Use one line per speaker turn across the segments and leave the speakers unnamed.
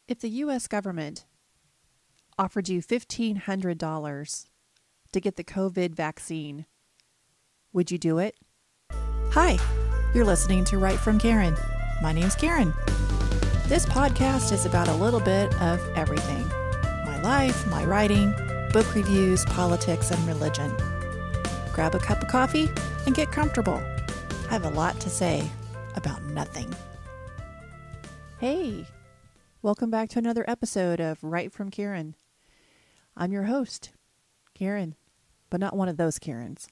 If the U.S. government offered you $1,500 to get the COVID vaccine, would you do it?
Hi, you're listening to Right from Karen. My name's Karen. This podcast is about a little bit of everything. My life, my writing, book reviews, politics, and religion. Grab a cup of coffee and get comfortable. I have a lot to say about nothing.
Hey, welcome back to another episode of Right from Karen. I'm your host, Karen, but not one of those Karens.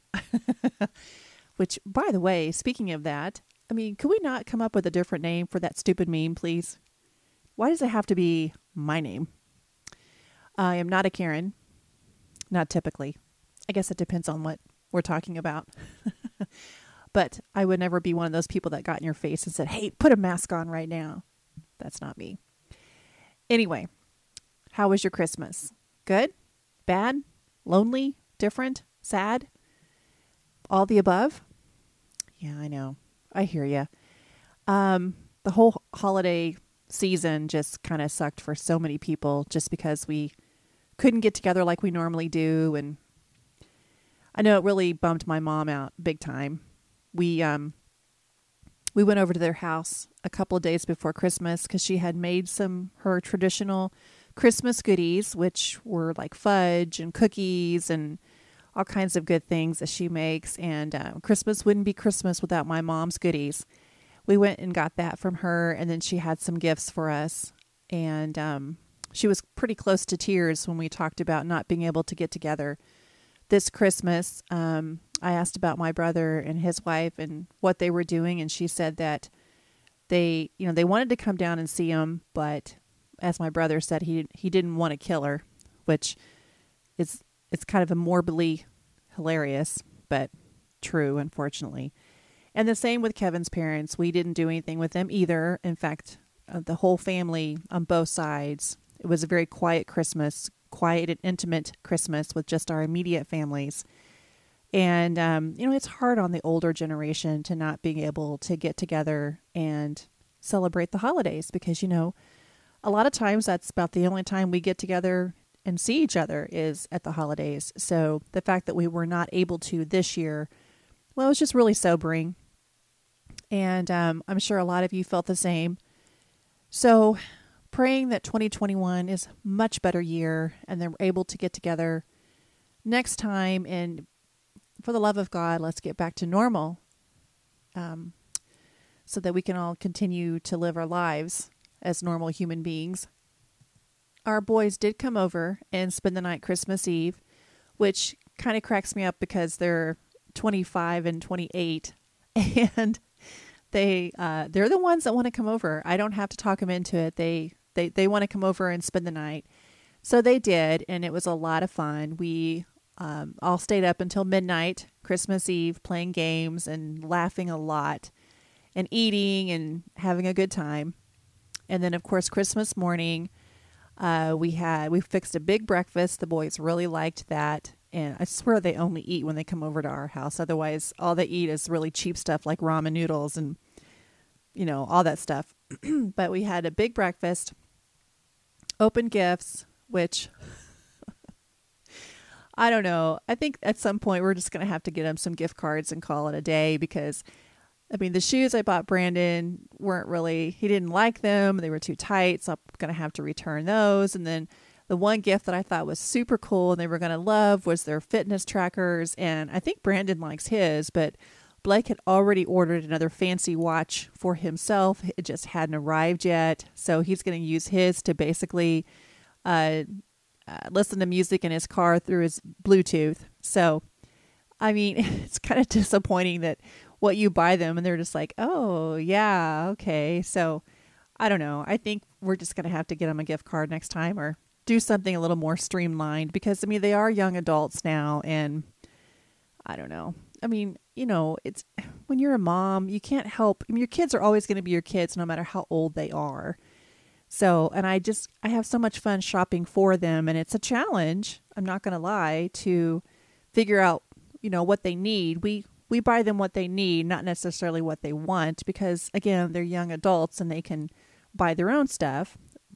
Which, by the way, speaking of that, could we not come up with a different name for that stupid meme, please? Why does it have to be my name? I am not a Karen. Not typically. I guess it depends on what we're talking about. But I would never be one of those people that got in your face and said, hey, put a mask on right now. That's not me. Anyway, how was your Christmas? Good? Bad? Lonely? Different? Sad? All the above? Yeah, I know. I hear you. The whole holiday season just kind of sucked for so many people just because we couldn't get together like we normally do. And I know it really bummed my mom out big time. We went over to their house a couple of days before Christmas because she had made her traditional Christmas goodies, which were like fudge and cookies and all kinds of good things that she makes. And Christmas wouldn't be Christmas without my mom's goodies. We went and got that from her, and then she had some gifts for us. And she was pretty close to tears when we talked about not being able to get together this Christmas. I asked about my brother and his wife and what they were doing, and she said that they wanted to come down and see him, but as my brother said, he didn't want to kill her, which is it's kind of a morbidly hilarious, but true, unfortunately. And the same with Kevin's parents. We didn't do anything with them either. In fact, the whole family on both sides, it was a very quiet Christmas, quiet and intimate Christmas with just our immediate families. And, it's hard on the older generation to not being able to get together and celebrate the holidays because, a lot of times that's about the only time we get together and see each other is at the holidays. So the fact that we were not able to this year, well, it was just really sobering. And I'm sure a lot of you felt the same. So praying that 2021 is a much better year and they're able to get together next time. And for the love of God, let's get back to normal so that we can all continue to live our lives as normal human beings. Our boys did come over and spend the night Christmas Eve, which kind of cracks me up because they're 25 and 28, and they're the ones that want to come over. I don't have to talk them into it. They want to come over and spend the night. So they did, and it was a lot of fun. We all stayed up until midnight, Christmas Eve, playing games and laughing a lot and eating and having a good time. And then, of course, Christmas morning, we fixed a big breakfast. The boys really liked that. And I swear they only eat when they come over to our house. Otherwise, all they eat is really cheap stuff like ramen noodles and, all that stuff. But we had a big breakfast, open gifts, which I don't know. I think at some point we're just going to have to get them some gift cards and call it a day because the shoes I bought Brandon he didn't like them. They were too tight. So I'm going to have to return those. And then the one gift that I thought was super cool and they were going to love was their fitness trackers. And I think Brandon likes his, but Blake had already ordered another fancy watch for himself. It just hadn't arrived yet. So he's going to use his to basically listen to music in his car through his Bluetooth. So, it's kind of disappointing that what you buy them and they're just like, oh yeah, okay. So I don't know. I think we're just going to have to get them a gift card next time or do something a little more streamlined because they are young adults now. And I don't know. It's when you're a mom, you can't help. Your kids are always going to be your kids no matter how old they are. So, and I have so much fun shopping for them and it's a challenge. I'm not going to lie to figure out, what they need. We buy them what they need, not necessarily what they want, because again, they're young adults and they can buy their own stuff.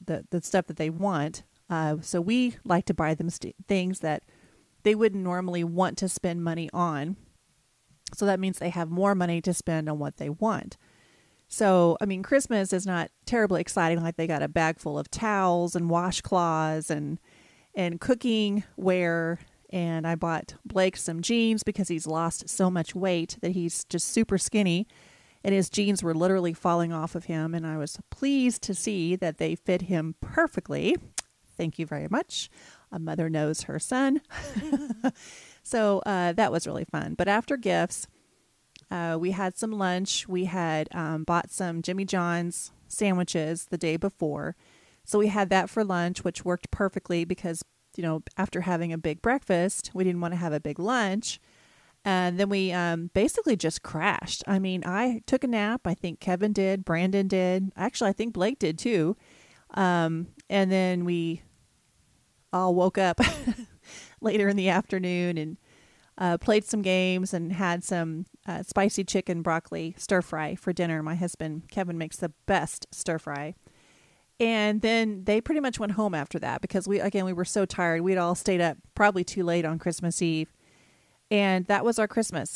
the stuff that they want. So we like to buy them things that they wouldn't normally want to spend money on. So that means they have more money to spend on what they want. So, I mean, Christmas is not terribly exciting. Like they got a bag full of towels and washcloths and cooking ware. And I bought Blake some jeans because he's lost so much weight that he's just super skinny. And his jeans were literally falling off of him. And I was pleased to see that they fit him perfectly. Thank you very much. A mother knows her son. So that was really fun. But after gifts, we had some lunch. We had bought some Jimmy John's sandwiches the day before. So we had that for lunch, which worked perfectly because, you know, after having a big breakfast, we didn't want to have a big lunch. And then we basically just crashed. I mean, I took a nap. I think Kevin did. Brandon did. Actually, I think Blake did too. And then we all woke up later in the afternoon and played some games and had some spicy chicken broccoli stir fry for dinner. My husband, Kevin, makes the best stir fry. And then they pretty much went home after that because we were so tired. We'd all stayed up probably too late on Christmas Eve. And that was our Christmas.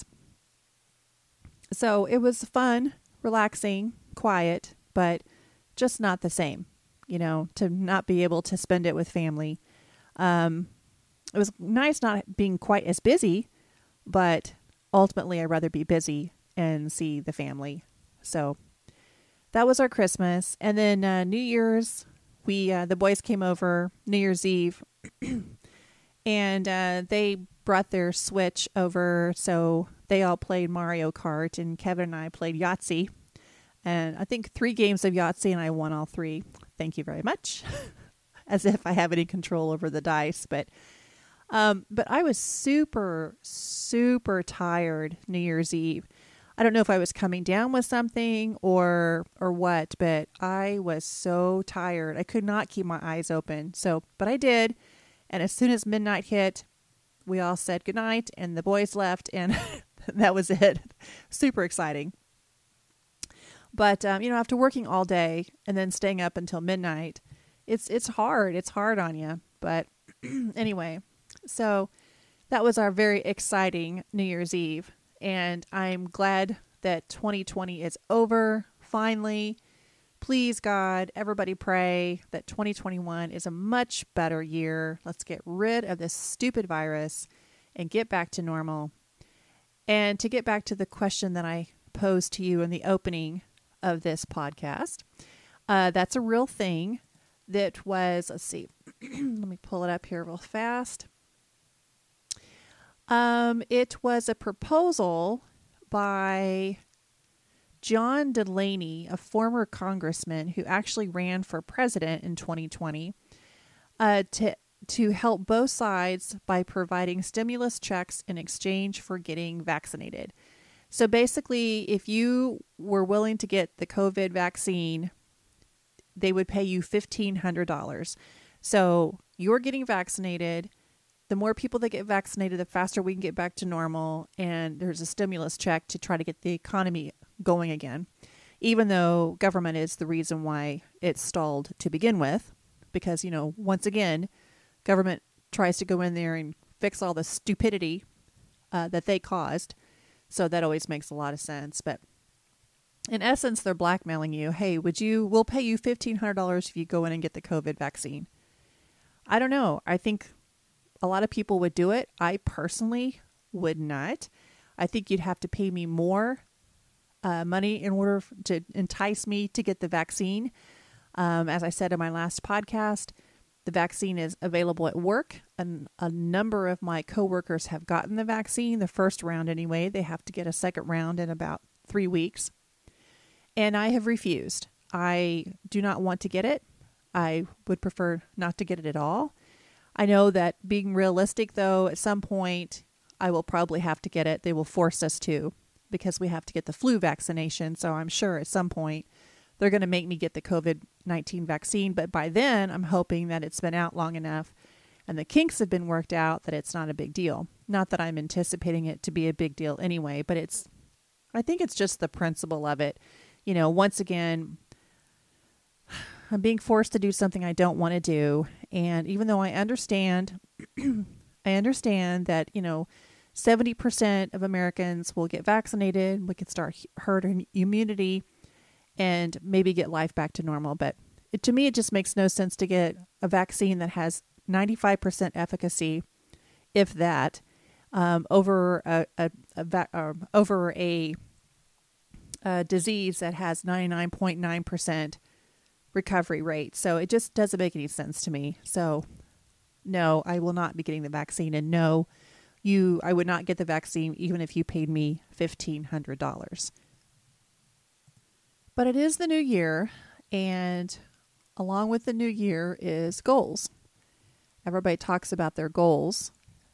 So it was fun, relaxing, quiet, but just not the same, you know, to not be able to spend it with family. It was nice not being quite as busy, but ultimately I'd rather be busy and see the family. So that was our Christmas. And then New Year's, the boys came over New Year's Eve and they brought their Switch over. So they all played Mario Kart and Kevin and I played Yahtzee. And I think 3 games of Yahtzee and I won all 3. Thank you very much. As if I have any control over the dice. But I was super, super tired New Year's Eve. I don't know if I was coming down with something or what, but I was so tired. I could not keep my eyes open. But I did. And as soon as midnight hit, we all said goodnight and the boys left and that was it. Super exciting. But, after working all day and then staying up until midnight, it's hard. It's hard on you. But anyway, so that was our very exciting New Year's Eve. And I'm glad that 2020 is over. Finally, please God, everybody pray that 2021 is a much better year. Let's get rid of this stupid virus and get back to normal. And to get back to the question that I posed to you in the opening of this podcast, that's a real thing. That was, let's see, let me pull it up here real fast. It was a proposal by John Delaney, a former congressman who actually ran for president in 2020, to help both sides by providing stimulus checks in exchange for getting vaccinated. So basically, if you were willing to get the COVID vaccine, they would pay you $1,500. So you're getting vaccinated. The more people that get vaccinated, the faster we can get back to normal. And there's a stimulus check to try to get the economy going again, even though government is the reason why it's stalled to begin with. Because, once again, government tries to go in there and fix all the stupidity that they caused. So that always makes a lot of sense. But in essence, they're blackmailing you. Hey, we'll pay you $1,500 if you go in and get the COVID vaccine. I don't know. I think a lot of people would do it. I personally would not. I think you'd have to pay me more money in order to entice me to get the vaccine. As I said in my last podcast, the vaccine is available at work. And a number of my coworkers have gotten the vaccine, the first round anyway. They have to get a second round in about 3 weeks. And I have refused. I do not want to get it. I would prefer not to get it at all. I know that being realistic, though, at some point, I will probably have to get it. They will force us to because we have to get the flu vaccination. So I'm sure at some point they're going to make me get the COVID-19 vaccine. But by then, I'm hoping that it's been out long enough and the kinks have been worked out that it's not a big deal. Not that I'm anticipating it to be a big deal anyway, but I think it's just the principle of it. Once again, I'm being forced to do something I don't want to do. And even though I understand, I understand that, 70% of Americans will get vaccinated. We can start herd immunity and maybe get life back to normal. But to me, it just makes no sense to get a vaccine that has 95% efficacy, if that, over a disease that has 99.9% recovery rate. So it just doesn't make any sense to me. So no, I will not be getting the vaccine. And no, I would not get the vaccine even if you paid me $1,500. But it is the new year, and along with the new year is goals. Everybody talks about their goals.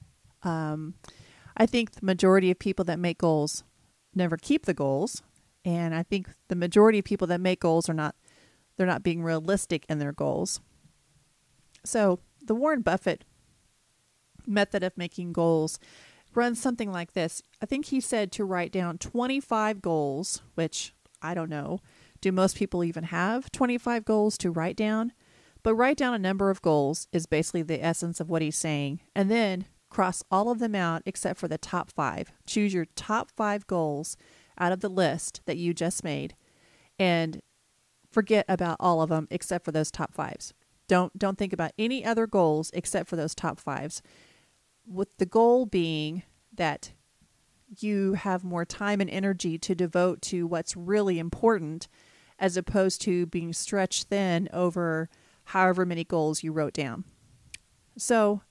I think the majority of people that make goals never keep the goals. And I think the majority of people that make goals they're not being realistic in their goals. So the Warren Buffett method of making goals runs something like this. I think he said to write down 25 goals, which I don't know. Do most people even have 25 goals to write down? But write down a number of goals is basically the essence of what he's saying. And then cross all of them out except for the top 5. Choose your top 5 goals out of the list that you just made and forget about all of them except for those top 5s. Don't think about any other goals except for those top 5s. With the goal being that you have more time and energy to devote to what's really important as opposed to being stretched thin over however many goals you wrote down. So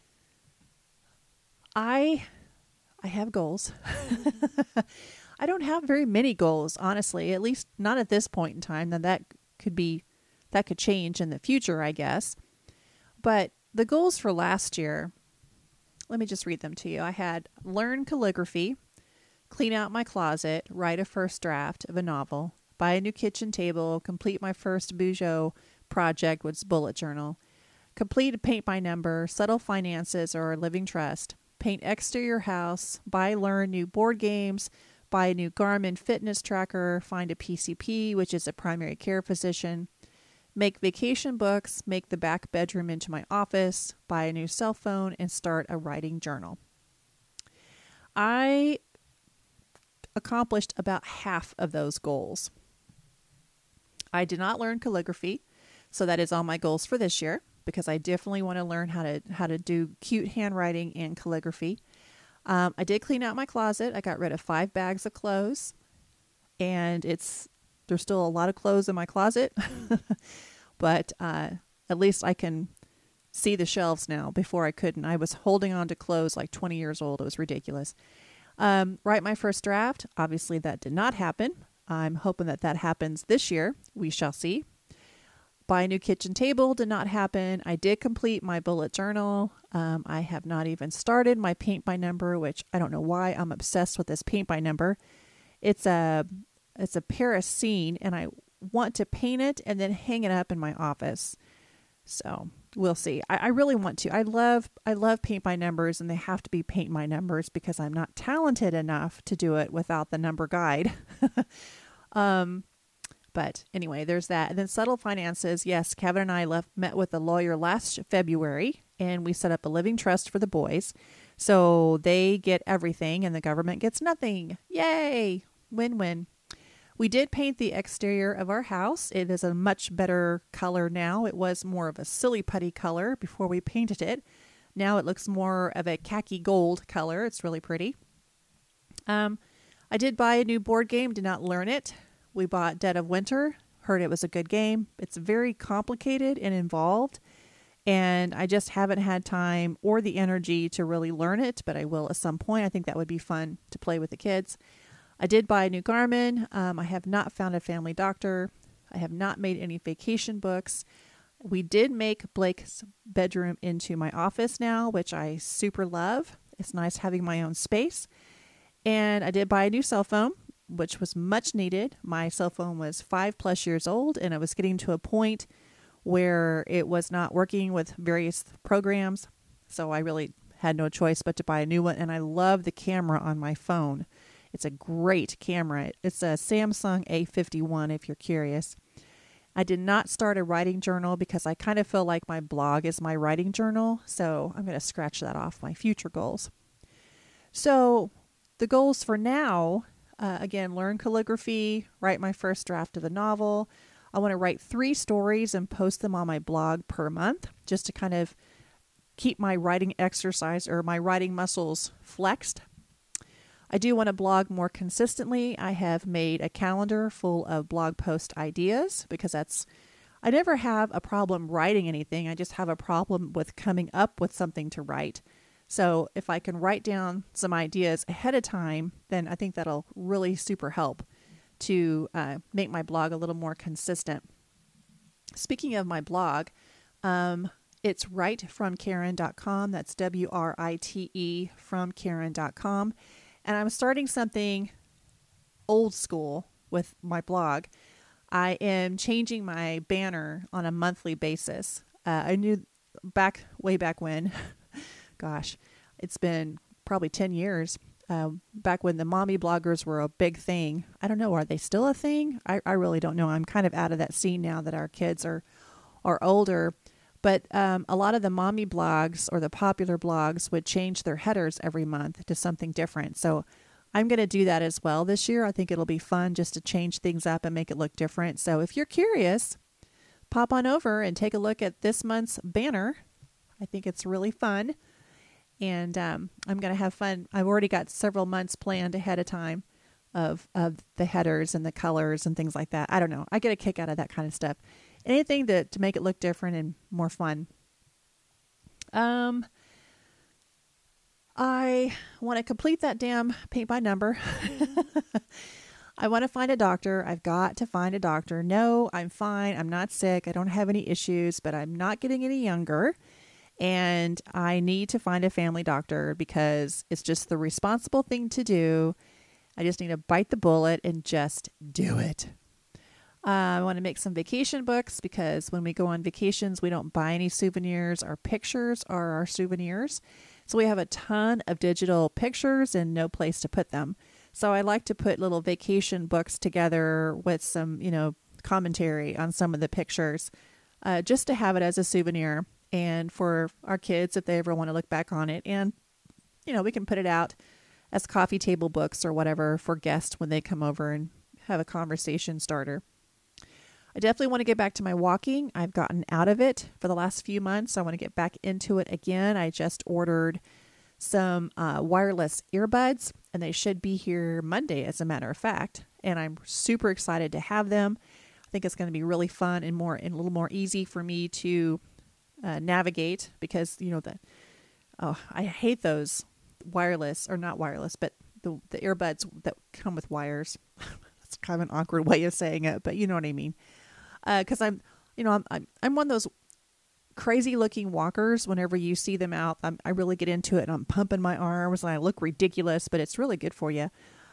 I have goals. I don't have very many goals, honestly, at least not at this point in time. Now that could change in the future, I guess. But the goals for last year, let me just read them to you. I had learn calligraphy, clean out my closet, write a first draft of a novel, buy a new kitchen table, complete my first Bujo project, which is bullet journal, complete a paint by number, settle finances or a living trust, paint exterior house, learn new board games, buy a new Garmin fitness tracker, find a PCP, which is a primary care physician, make vacation books, make the back bedroom into my office, buy a new cell phone, and start a writing journal. I accomplished about half of those goals. I did not learn calligraphy, so that is on my goals for this year because I definitely want to learn how to do cute handwriting and calligraphy. I did clean out my closet. I got rid of 5 bags of clothes, and there's still a lot of clothes in my closet, but at least I can see the shelves now. Before I couldn't. I was holding on to clothes like 20 years old. It was ridiculous. Write my first draft. Obviously, that did not happen. I'm hoping that happens this year. We shall see. Buy a new kitchen table did not happen. I did complete my bullet journal. I have not even started my paint by number, which I don't know why I'm obsessed with this paint by number. It's a Paris scene, and I want to paint it and then hang it up in my office. So we'll see. I really want to. I love paint by numbers, and they have to be paint by numbers because I'm not talented enough to do it without the number guide. But anyway, there's that. And then settle finances. Yes, Kevin and I met with a lawyer last February, and we set up a living trust for the boys. So they get everything, and the government gets nothing. Yay! Win-win. We did paint the exterior of our house. It is a much better color now. It was more of a silly putty color before we painted it. Now it looks more of a khaki gold color. It's really pretty. I did buy a new board game, did not learn it. We bought Dead of Winter. Heard it was a good game. It's very complicated and involved, and I just haven't had time or the energy to really learn it, but I will at some point. I think that would be fun to play with the kids. I did buy a new Garmin. I have not found a family doctor. I have not made any vacation books. We did make Blake's bedroom into my office now, which I super love. It's nice having my own space. And I did buy a new cell phone, which was much needed. My cell phone was 5+ years old, and it was getting to a point where it was not working with various programs. So I really had no choice but to buy a new one. And I love the camera on my phone. It's a great camera. It's a Samsung A51 if you're curious. I did not start a writing journal because I kind of feel like my blog is my writing journal. So I'm going to scratch that off my future goals. So the goals for now, again, learn calligraphy, write my first draft of the novel. I want to write 3 stories and post them on my blog per month just to kind of keep my writing exercise or my writing muscles flexed. I do want to blog more consistently. I have made a calendar full of blog post ideas because I never have a problem writing anything. I just have a problem with coming up with something to write. So if I can write down some ideas ahead of time, then I think that'll really super help to make my blog a little more consistent. Speaking of my blog, it's writefromkaren.com. That's WRITE from Karen.com. And I'm starting something old school with my blog. I am changing my banner on a monthly basis. I knew way back when, gosh, it's been probably 10 years, back when the mommy bloggers were a big thing. I don't know, are they still a thing? I really don't know. I'm kind of out of that scene now that our kids are older. But a lot of the mommy blogs or the popular blogs would change their headers every month to something different. So I'm going to do that as well this year. I think it'll be fun just to change things up and make it look different. So if you're curious, pop on over and take a look at this month's banner. I think it's really fun. And I'm going to have fun. I've already got several months planned ahead of time of the headers and the colors and things like that. I don't know. I get a kick out of that kind of stuff. Anything to make it look different and more fun. I want to complete that damn paint by number. I want to find a doctor. I've got to find a doctor. No, I'm fine. I'm not sick. I don't have any issues, but I'm not getting any younger. And I need to find a family doctor because it's just the responsible thing to do. I just need to bite the bullet and just do it. I want to make some vacation books because when we go on vacations, we don't buy any souvenirs. Our pictures are our souvenirs. So we have a ton of digital pictures and no place to put them. So I like to put little vacation books together with some, commentary on some of the pictures, just to have it as a souvenir and for our kids if they ever want to look back on it. And, we can put it out as coffee table books or whatever for guests when they come over and have a conversation starter. I definitely want to get back to my walking. I've gotten out of it for the last few months. I want to get back into it again. I just ordered some wireless earbuds, and they should be here Monday, as a matter of fact. And I'm super excited to have them. I think it's going to be really fun and a little more easy for me to navigate because, I hate those wireless, or not wireless, but the earbuds that come with wires. It's kind of an awkward way of saying it, but you know what I mean. Because I'm one of those crazy looking walkers. Whenever you see them out, I really get into it and I'm pumping my arms and I look ridiculous, but it's really good for you.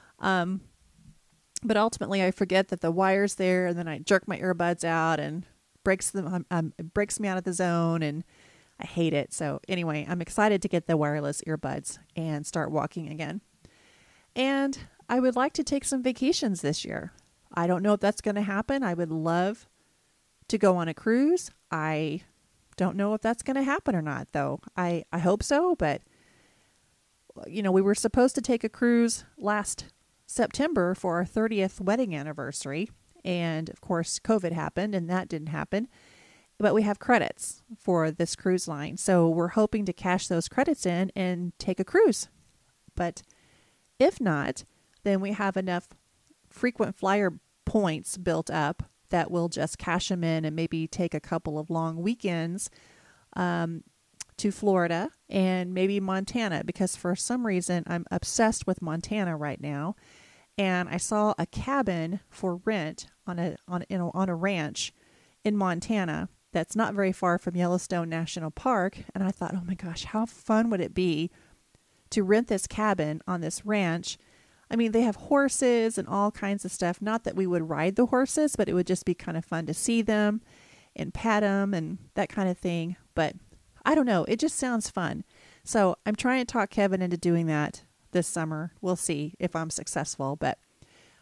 But ultimately I forget that the wire's there and then I jerk my earbuds out and it breaks me out of the zone and I hate it. So anyway, I'm excited to get the wireless earbuds and start walking again. And I would like to take some vacations this year. I don't know if that's going to happen. I would love to go on a cruise. I don't know if that's going to happen or not, though. I hope so, but we were supposed to take a cruise last September for our 30th wedding anniversary, and of course COVID happened and that didn't happen. But we have credits for this cruise line, so we're hoping to cash those credits in and take a cruise. But if not, then we have enough frequent flyer points built up that we'll just cash them in and maybe take a couple of long weekends to Florida and maybe Montana, because for some reason I'm obsessed with Montana right now. And I saw a cabin for rent on a ranch in Montana that's not very far from Yellowstone National Park. And I thought, oh my gosh, how fun would it be to rent this cabin on this ranch? I mean, they have horses and all kinds of stuff. Not that we would ride the horses, but it would just be kind of fun to see them and pat them and that kind of thing. But I don't know. It just sounds fun. So I'm trying to talk Kevin into doing that this summer. We'll see if I'm successful. But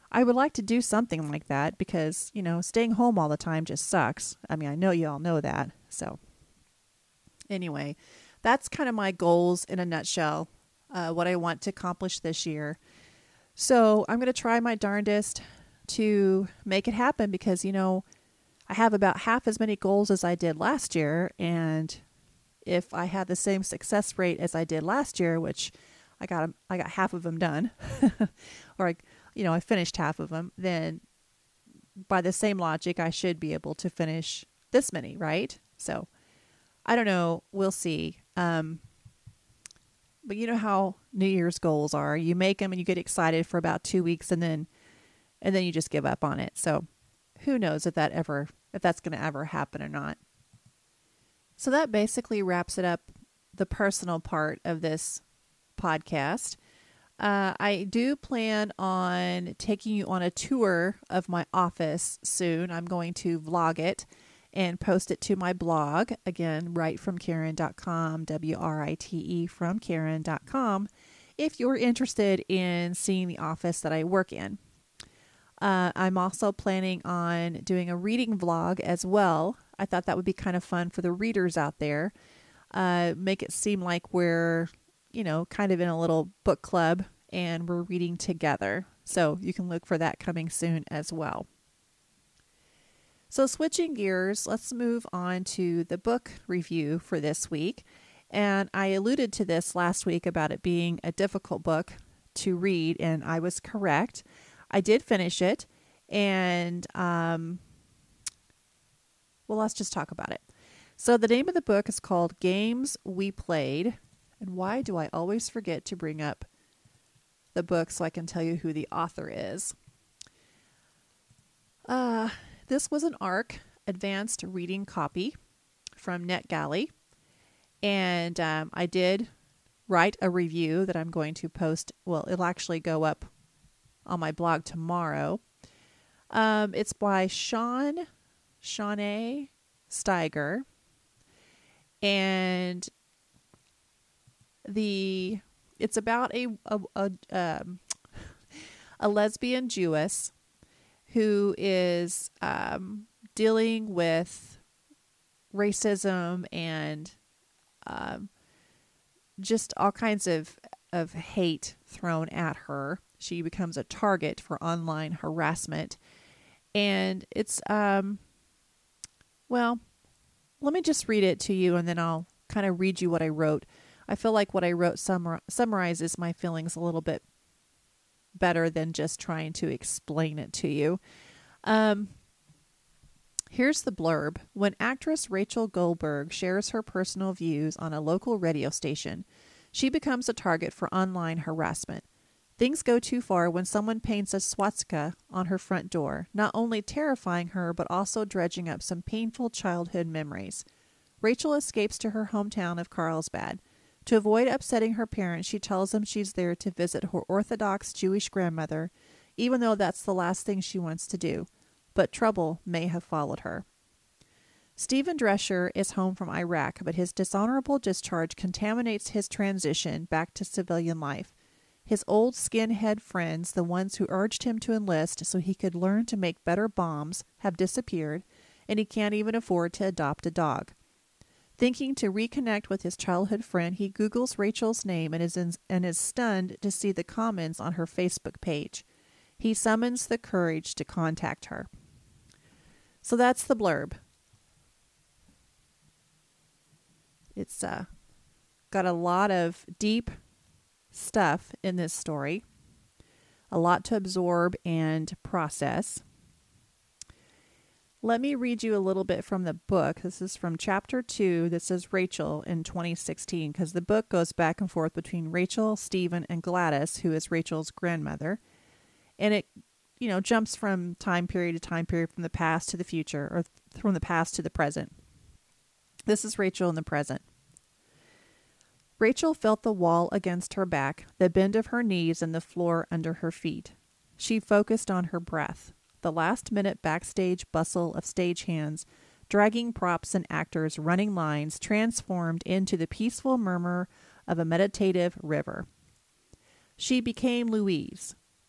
I would like to do something like that because, staying home all the time just sucks. I mean, I know you all know that. So anyway, that's kind of my goals in a nutshell, what I want to accomplish this year. So I'm going to try my darndest to make it happen because, I have about half as many goals as I did last year. And if I had the same success rate as I did last year, which I got half of them done, or I finished half of them, then by the same logic, I should be able to finish this many, right? So I don't know. We'll see. But you know how New Year's goals are. You make them and you get excited for about 2 weeks and then you just give up on it. So who knows if that's going to ever happen or not. So that basically wraps it up, the personal part of this podcast. I do plan on taking you on a tour of my office soon. I'm going to vlog it and post it to my blog. Again, writefromkaren.com, WRITE from Karen.com, if you're interested in seeing the office that I work in. I'm also planning on doing a reading vlog as well. I thought that would be kind of fun for the readers out there. Make it seem like we're, kind of in a little book club and we're reading together. So you can look for that coming soon as well. So switching gears, let's move on to the book review for this week. And I alluded to this last week about it being a difficult book to read, and I was correct. I did finish it, and let's just talk about it. So the name of the book is called Games We Played. And why do I always forget to bring up the book so I can tell you who the author is? This was an ARC advanced reading copy from NetGalley. And I did write a review that I'm going to post. Well, it'll actually go up on my blog tomorrow. It's by Shawnee Steiger. And it's about a lesbian Jewess who is dealing with racism and just all kinds of hate thrown at her. She becomes a target for online harassment. And it's, let me just read it to you and then I'll kind of read you what I wrote. I feel like what I wrote summarizes my feelings a little bit better than just trying to explain it to you. Here's the blurb. When actress Rachel Goldberg shares her personal views on a local radio station, she becomes a target for online harassment. Things go too far when someone paints a swastika on her front door, not only terrifying her, but also dredging up some painful childhood memories. Rachel escapes to her hometown of Carlsbad. To avoid upsetting her parents, she tells them she's there to visit her Orthodox Jewish grandmother, even though that's the last thing she wants to do. But trouble may have followed her. Stephen Drescher is home from Iraq, but his dishonorable discharge contaminates his transition back to civilian life. His old skinhead friends, the ones who urged him to enlist so he could learn to make better bombs, have disappeared, and he can't even afford to adopt a dog. Thinking to reconnect with his childhood friend, he Googles Rachel's name and is stunned to see the comments on her Facebook page. He summons the courage to contact her. So that's the blurb. It's got a lot of deep stuff in this story, a lot to absorb and process. Let me read you a little bit from the book. This is from chapter 2. This is Rachel in 2016, because the book goes back and forth between Rachel, Stephen, and Gladys, who is Rachel's grandmother. And it, jumps from time period to time period, from the past to the future, or from the past to the present. This is Rachel in the present. Rachel felt the wall against her back, the bend of her knees, and the floor under her feet. She focused on her breath. The last-minute backstage bustle of stagehands, dragging props and actors, running lines, transformed into the peaceful murmur of a meditative river. She became Louise.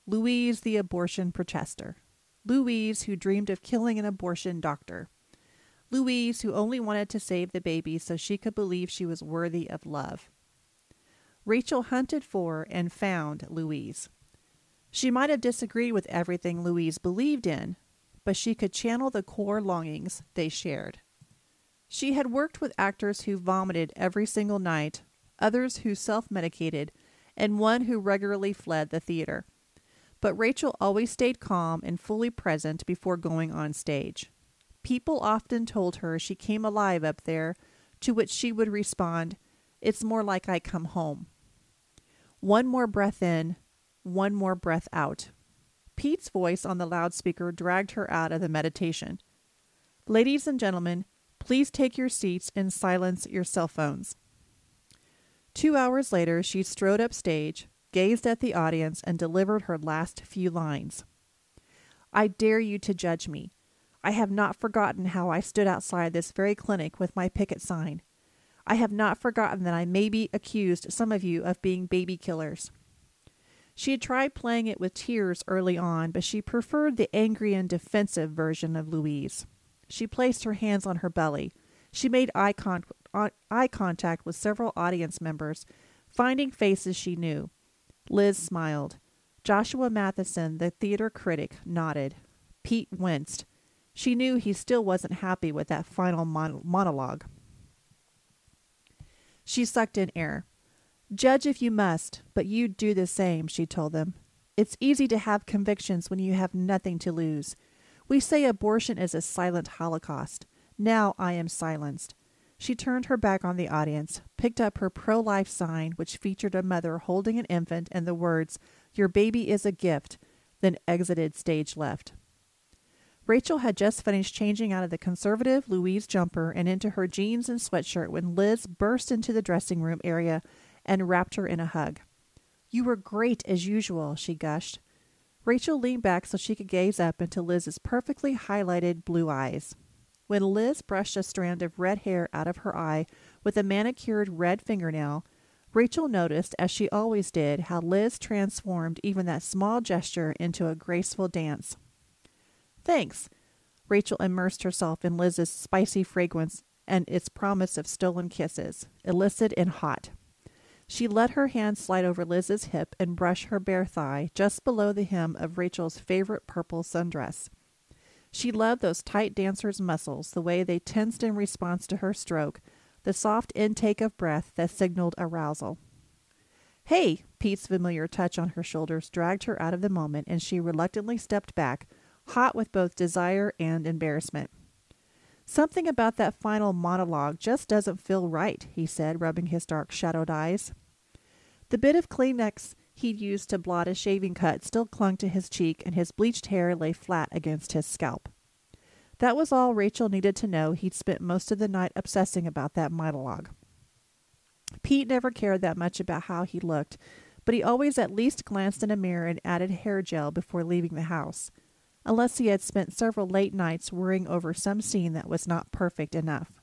Louise, the abortion protester. Louise, who dreamed of killing an abortion doctor. Louise, who only wanted to save the baby so she could believe she was worthy of love. Rachel hunted for and found Louise. She might have disagreed with everything Louise believed in, but she could channel the core longings they shared. She had worked with actors who vomited every single night, others who self-medicated, and one who regularly fled the theater. But Rachel always stayed calm and fully present before going on stage. People often told her she came alive up there, to which she would respond, "It's more like I come home." One more breath in, one more breath out. Pete's voice on the loudspeaker dragged her out of the meditation. "Ladies and gentlemen, please take your seats and silence your cell phones." 2 hours later, she strode upstage, gazed at the audience, and delivered her last few lines. "I dare you to judge me. I have not forgotten how I stood outside this very clinic with my picket sign. I have not forgotten that I maybe accused some of you of being baby killers." She had tried playing it with tears early on, but she preferred the angry and defensive version of Louise. She placed her hands on her belly. She made eye contact with several audience members, finding faces she knew. Liz smiled. Joshua Matheson, the theater critic, nodded. Pete winced. She knew he still wasn't happy with that final monologue. She sucked in air. "Judge if you must, but you do the same," she told them. "It's easy to have convictions when you have nothing to lose. We say abortion is a silent holocaust. Now I am silenced." She turned her back on the audience, picked up her pro-life sign, which featured a mother holding an infant and the words, "Your baby is a gift," then exited stage left. Rachel had just finished changing out of the conservative Louise jumper and into her jeans and sweatshirt when Liz burst into the dressing room area and wrapped her in a hug. "You were great as usual," she gushed. Rachel leaned back so she could gaze up into Liz's perfectly highlighted blue eyes. When Liz brushed a strand of red hair out of her eye with a manicured red fingernail, Rachel noticed, as she always did, how Liz transformed even that small gesture into a graceful dance. "Thanks." Rachel immersed herself in Liz's spicy fragrance and its promise of stolen kisses, illicit and hot. She let her hand slide over Liz's hip and brush her bare thigh just below the hem of Rachel's favorite purple sundress. She loved those tight dancer's muscles, the way they tensed in response to her stroke, the soft intake of breath that signaled arousal. "Hey!" Pete's familiar touch on her shoulders dragged her out of the moment, and she reluctantly stepped back, hot with both desire and embarrassment. "Something about that final monologue just doesn't feel right," he said, rubbing his dark shadowed eyes. The bit of Kleenex he'd used to blot a shaving cut still clung to his cheek, and his bleached hair lay flat against his scalp. That was all Rachel needed to know. He'd spent most of the night obsessing about that monologue. Pete never cared that much about how he looked, but he always at least glanced in a mirror and added hair gel before leaving the house, unless he had spent several late nights worrying over some scene that was not perfect enough.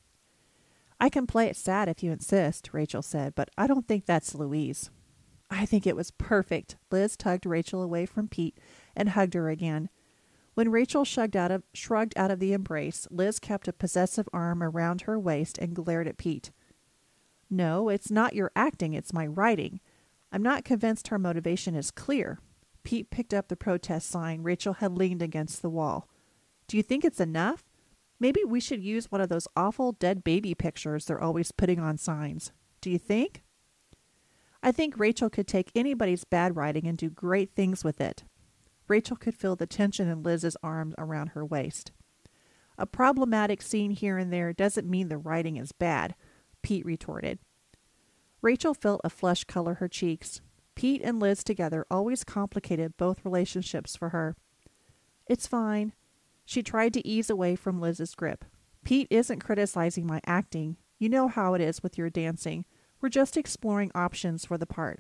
"I can play it sad if you insist," Rachel said, "but I don't think that's Louise." "I think it was perfect." Liz tugged Rachel away from Pete and hugged her again. When Rachel shrugged out of the embrace, Liz kept a possessive arm around her waist and glared at Pete. "No, it's not your acting, it's my writing. I'm not convinced her motivation is clear." Pete picked up the protest sign Rachel had leaned against the wall. "Do you think it's enough? Maybe we should use one of those awful dead baby pictures they're always putting on signs. Do you think?" I think Rachel could take anybody's bad writing and do great things with it. Rachel could feel the tension in Liz's arms around her waist. "A problematic scene here and there doesn't mean the writing is bad," Pete retorted. Rachel felt a flush color her cheeks. Pete and Liz together always complicated both relationships for her. "It's fine." She tried to ease away from Liz's grip. "Pete isn't criticizing my acting. You know how it is with your dancing. We're just exploring options for the part."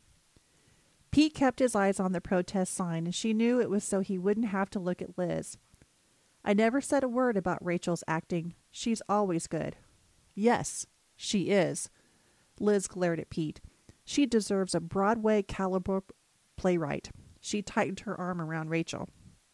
Pete kept his eyes on the protest sign, and she knew it was so he wouldn't have to look at Liz. "I never said a word about Rachel's acting. She's always good." "Yes, she is." Liz glared at Pete. "She deserves a Broadway caliber playwright. She tightened her arm around Rachel.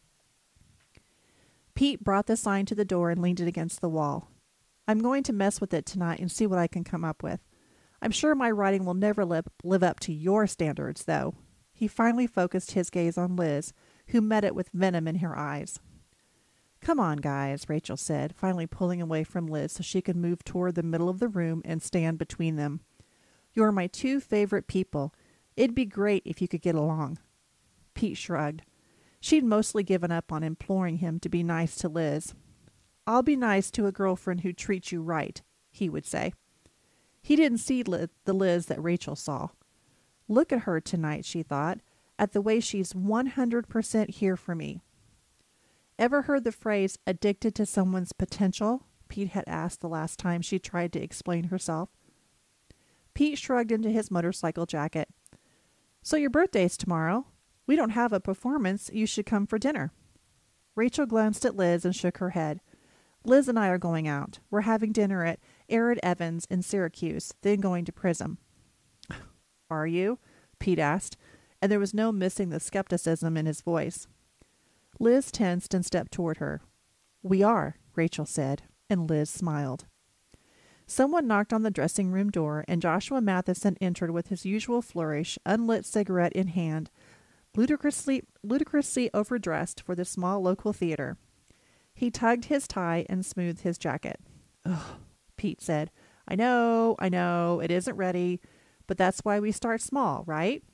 Pete brought the sign to the door and leaned it against the wall. I'm going to mess with it tonight and see what I can come up with. I'm sure my writing will never live up to your standards, though. He finally focused his gaze on Liz, who met it with venom in her eyes. Come on, guys, Rachel said, finally pulling away from Liz so she could move toward the middle of the room and stand between them. You're my two favorite people. It'd be great if you could get along. Pete shrugged. She'd mostly given up on imploring him to be nice to Liz. I'll be nice to a girlfriend who treats you right, he would say. He didn't see the Liz that Rachel saw. Look at her tonight, she thought, at the way she's 100% here for me. Ever heard the phrase addicted to someone's potential? Pete had asked the last time she tried to explain herself. Pete shrugged into his motorcycle jacket. So your birthday's tomorrow. We don't have a performance. You should come for dinner. Rachel glanced at Liz and shook her head. Liz and I are going out. We're having dinner at Arid Evans in Syracuse, then going to Prism. Are you? Pete asked, and there was no missing the skepticism in his voice. Liz tensed and stepped toward her. We are, Rachel said, and Liz smiled. Someone knocked on the dressing room door, and Joshua Matheson entered with his usual flourish, unlit cigarette in hand, ludicrously overdressed for the small local theater. He tugged his tie and smoothed his jacket. Ugh, Pete said. I know, it isn't ready, but that's why we start small, right?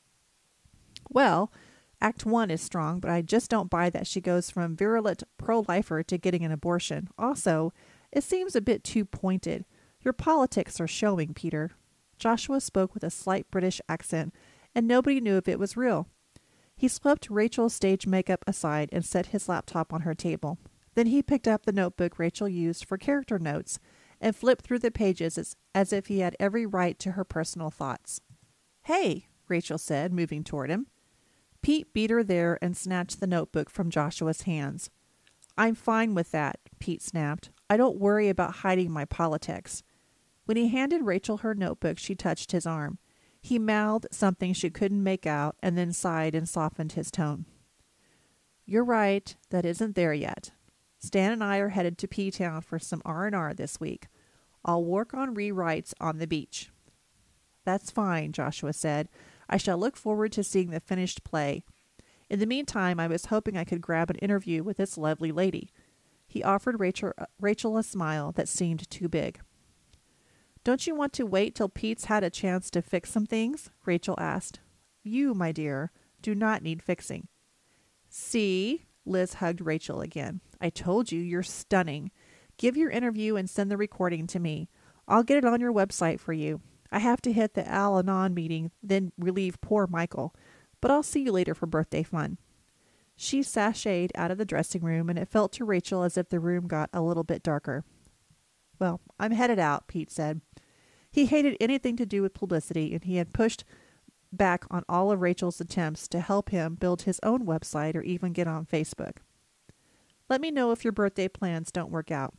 Well, Act 1 is strong, but I just don't buy that she goes from virulent pro-lifer to getting an abortion. Also, it seems a bit too pointed. Your politics are showing, Peter. Joshua spoke with a slight British accent, and nobody knew if it was real. He swept Rachel's stage makeup aside and set his laptop on her table. Then he picked up the notebook Rachel used for character notes and flipped through the pages as if he had every right to her personal thoughts. Hey, Rachel said, moving toward him. Pete beat her there and snatched the notebook from Joshua's hands. I'm fine with that, Pete snapped. I don't worry about hiding my politics. When he handed Rachel her notebook, she touched his arm. He mouthed something she couldn't make out and then sighed and softened his tone. You're right, that isn't there yet. Stan and I are headed to P-Town for some R&R this week. I'll work on rewrites on the beach. That's fine, Joshua said. I shall look forward to seeing the finished play. In the meantime, I was hoping I could grab an interview with this lovely lady. He offered Rachel a smile that seemed too big. Don't you want to wait till Pete's had a chance to fix some things? Rachel asked. You, my dear, do not need fixing. See? Liz hugged Rachel again. I told you, you're stunning. Give your interview and send the recording to me. I'll get it on your website for you. I have to hit the Al-Anon meeting, then relieve poor Michael. But I'll see you later for birthday fun. She sashayed out of the dressing room, and it felt to Rachel as if the room got a little bit darker. Well, I'm headed out, Pete said. He hated anything to do with publicity, and he had pushed back on all of Rachel's attempts to help him build his own website or even get on Facebook. Let me know if your birthday plans don't work out.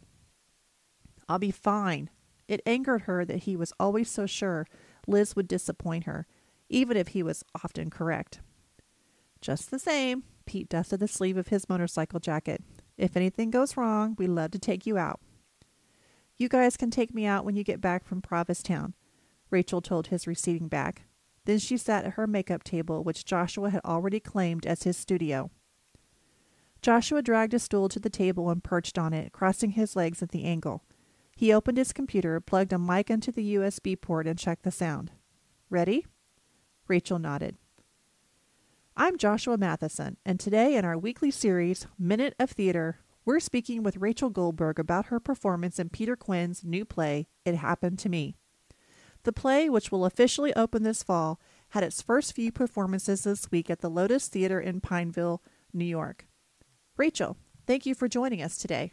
I'll be fine. It angered her that he was always so sure Liz would disappoint her, even if he was often correct. Just the same, Pete dusted the sleeve of his motorcycle jacket. If anything goes wrong, we'd love to take you out. You guys can take me out when you get back from Provincetown, Rachel told his receding back. Then she sat at her makeup table, which Joshua had already claimed as his studio. Joshua dragged a stool to the table and perched on it, crossing his legs at the angle. He opened his computer, plugged a mic into the USB port, and checked the sound. Ready? Rachel nodded. I'm Joshua Matheson, and today in our weekly series, Minute of Theater, we're speaking with Rachel Goldberg about her performance in Peter Quinn's new play, It Happened to Me. The play, which will officially open this fall, had its first few performances this week at the Lotus Theater in Pineville, New York. Rachel, thank you for joining us today.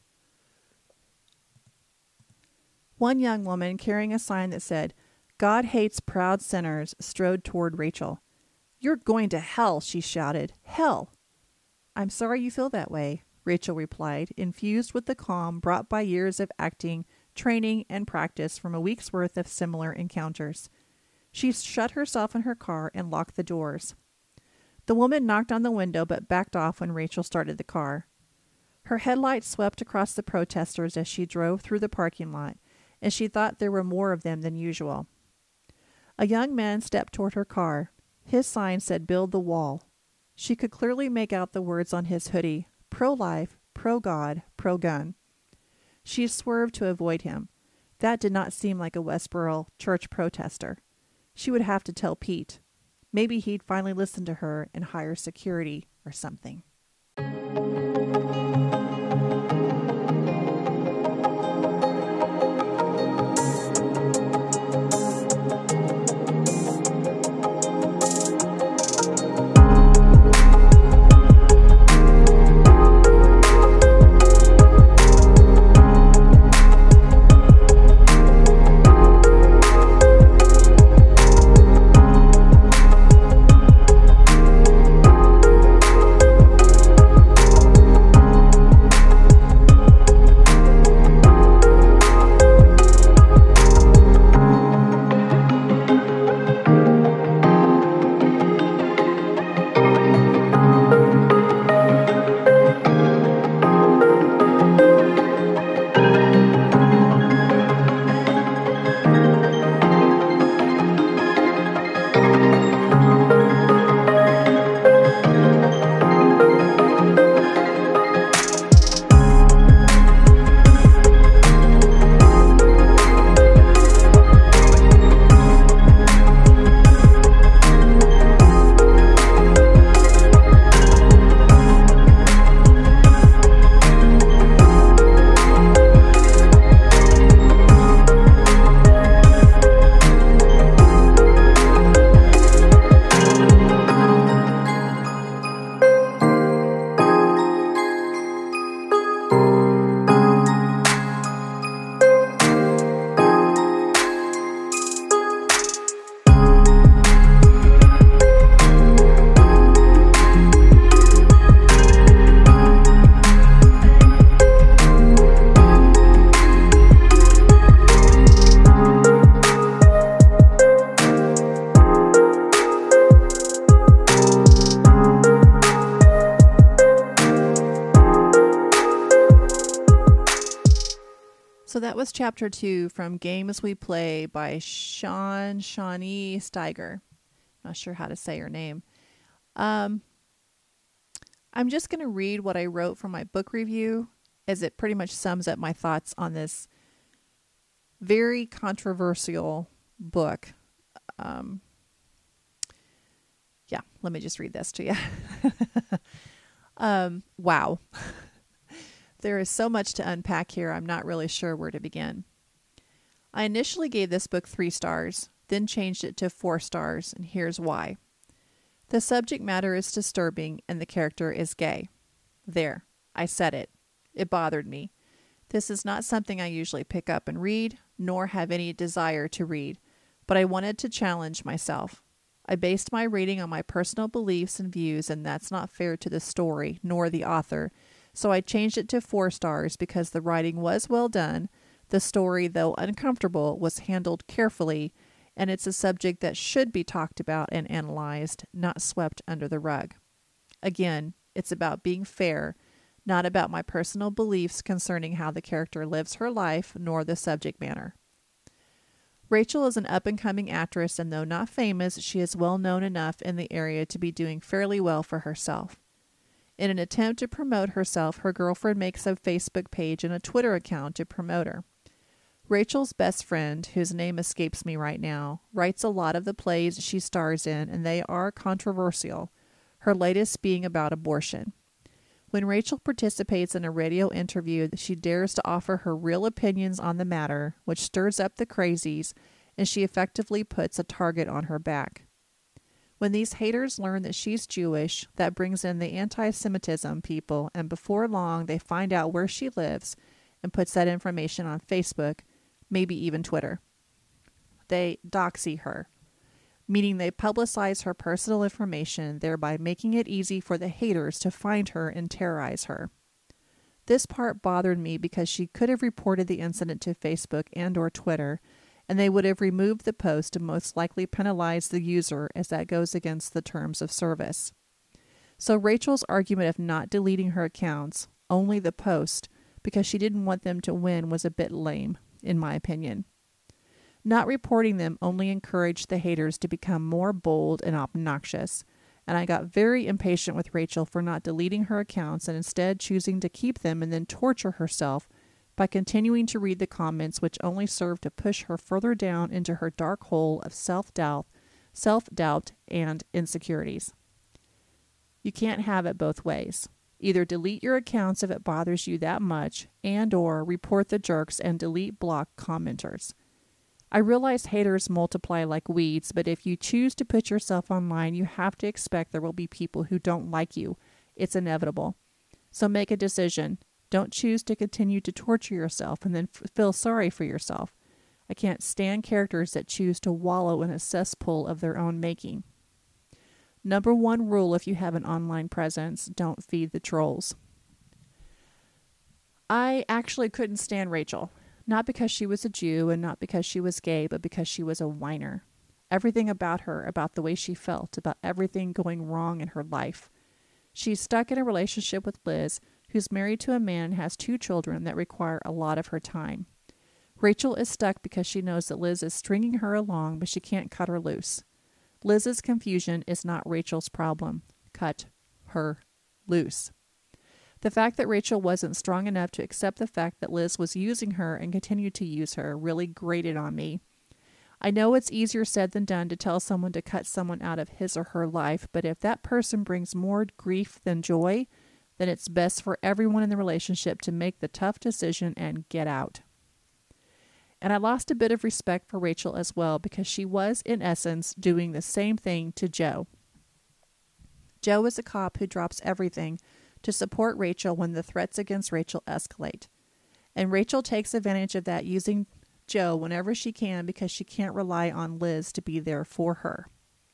One young woman carrying a sign that said, God hates proud sinners, strode toward Rachel. You're going to hell, she shouted. Hell! I'm sorry you feel that way, Rachel replied, infused with the calm brought by years of acting, training, and practice from a week's worth of similar encounters. She shut herself in her car and locked the doors. The woman knocked on the window but backed off when Rachel started the car. Her headlights swept across the protesters as she drove through the parking lot, and she thought there were more of them than usual. A young man stepped toward her car. His sign said "Build the Wall." She could clearly make out the words on his hoodie: pro-life, pro-God, pro-gun. She swerved to avoid him. That did not seem like a Westboro church protester. She would have to tell Pete. Maybe he'd finally listen to her and hire security or something. So that was chapter 2 from Games We Play by Shawnee Steiger. Not sure how to say her name. I'm just going to read what I wrote for my book review, as it pretty much sums up my thoughts on this very controversial book. Yeah, let me just read this to you. Wow. There is so much to unpack here, I'm not really sure where to begin. I initially gave this book 3 stars, then changed it to 4 stars, and here's why. The subject matter is disturbing and the character is gay. There, I said it. It bothered me. This is not something I usually pick up and read, nor have any desire to read, but I wanted to challenge myself. I based my rating on my personal beliefs and views, and that's not fair to the story, nor the author, so I changed it to 4 stars because the writing was well done, the story, though uncomfortable, was handled carefully, and it's a subject that should be talked about and analyzed, not swept under the rug. Again, it's about being fair, not about my personal beliefs concerning how the character lives her life, nor the subject matter. Rachel is an up-and-coming actress, and though not famous, she is well known enough in the area to be doing fairly well for herself. In an attempt to promote herself, her girlfriend makes a Facebook page and a Twitter account to promote her. Rachel's best friend, whose name escapes me right now, writes a lot of the plays she stars in, and they are controversial, her latest being about abortion. When Rachel participates in a radio interview, she dares to offer her real opinions on the matter, which stirs up the crazies, and she effectively puts a target on her back. When these haters learn that she's Jewish, that brings in the anti-Semitism people, and before long they find out where she lives and puts that information on Facebook, maybe even Twitter. They doxy her, meaning they publicize her personal information, thereby making it easy for the haters to find her and terrorize her. This part bothered me because she could have reported the incident to Facebook and or Twitter, and they would have removed the post and most likely penalized the user, as that goes against the terms of service. So Rachel's argument of not deleting her accounts, only the post, because she didn't want them to win, was a bit lame, in my opinion. Not reporting them only encouraged the haters to become more bold and obnoxious, and I got very impatient with Rachel for not deleting her accounts and instead choosing to keep them and then torture herself by continuing to read the comments, which only served to push her further down into her dark hole of self-doubt, and insecurities. You can't have it both ways. Either delete your accounts if it bothers you that much, and/or report the jerks and delete block commenters. I realize haters multiply like weeds, but if you choose to put yourself online, you have to expect there will be people who don't like you. It's inevitable. So make a decision. Don't choose to continue to torture yourself and then feel sorry for yourself. I can't stand characters that choose to wallow in a cesspool of their own making. Number one rule if you have an online presence, don't feed the trolls. I actually couldn't stand Rachel. Not because she was a Jew and not because she was gay, but because she was a whiner. Everything about her, about the way she felt, about everything going wrong in her life. She's stuck in a relationship with Liz, who's married to a man and has 2 children that require a lot of her time. Rachel is stuck because she knows that Liz is stringing her along, but she can't cut her loose. Liz's confusion is not Rachel's problem. Cut her loose. The fact that Rachel wasn't strong enough to accept the fact that Liz was using her and continued to use her really grated on me. I know it's easier said than done to tell someone to cut someone out of his or her life, but if that person brings more grief than joy, then it's best for everyone in the relationship to make the tough decision and get out. And I lost a bit of respect for Rachel as well because she was, in essence, doing the same thing to Joe. Joe is a cop who drops everything to support Rachel when the threats against Rachel escalate. And Rachel takes advantage of that, using Joe whenever she can because she can't rely on Liz to be there for her.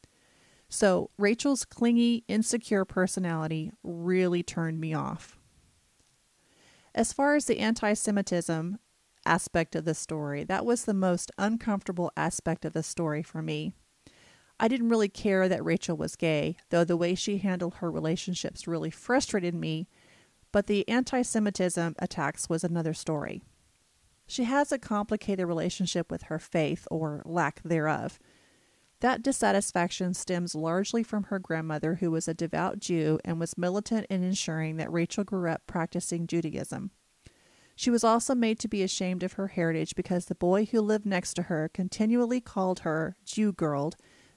So Rachel's clingy, insecure personality really turned me off. As far as the anti-Semitism aspect of the story, that was the most uncomfortable aspect of the story for me. I didn't really care that Rachel was gay, though the way she handled her relationships really frustrated me, but the anti-Semitism attacks was another story. She has a complicated relationship with her faith, or lack thereof. That dissatisfaction stems largely from her grandmother, who was a devout Jew and was militant in ensuring that Rachel grew up practicing Judaism. She was also made to be ashamed of her heritage because the boy who lived next to her continually called her Jew girl,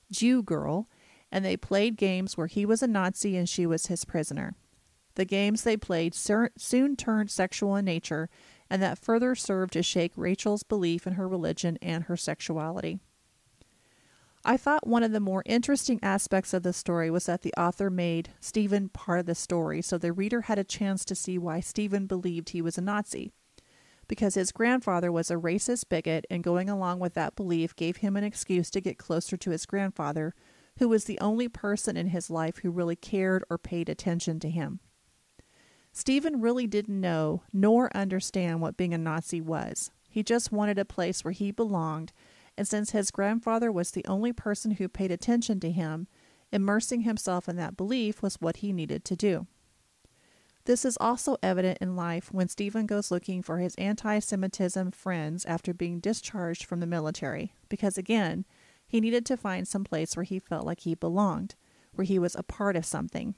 and they played games where he was a Nazi and she was his prisoner. The games they played soon turned sexual in nature, and that further served to shake Rachel's belief in her religion and her sexuality. I thought one of the more interesting aspects of the story was that the author made Stephen part of the story, so the reader had a chance to see why Stephen believed he was a Nazi. Because his grandfather was a racist bigot, and going along with that belief gave him an excuse to get closer to his grandfather, who was the only person in his life who really cared or paid attention to him. Stephen really didn't know nor understand what being a Nazi was. He just wanted a place where he belonged, and since his grandfather was the only person who paid attention to him, immersing himself in that belief was what he needed to do. This is also evident in life when Stephen goes looking for his anti-Semitism friends after being discharged from the military, because again, he needed to find some place where he felt like he belonged, where he was a part of something.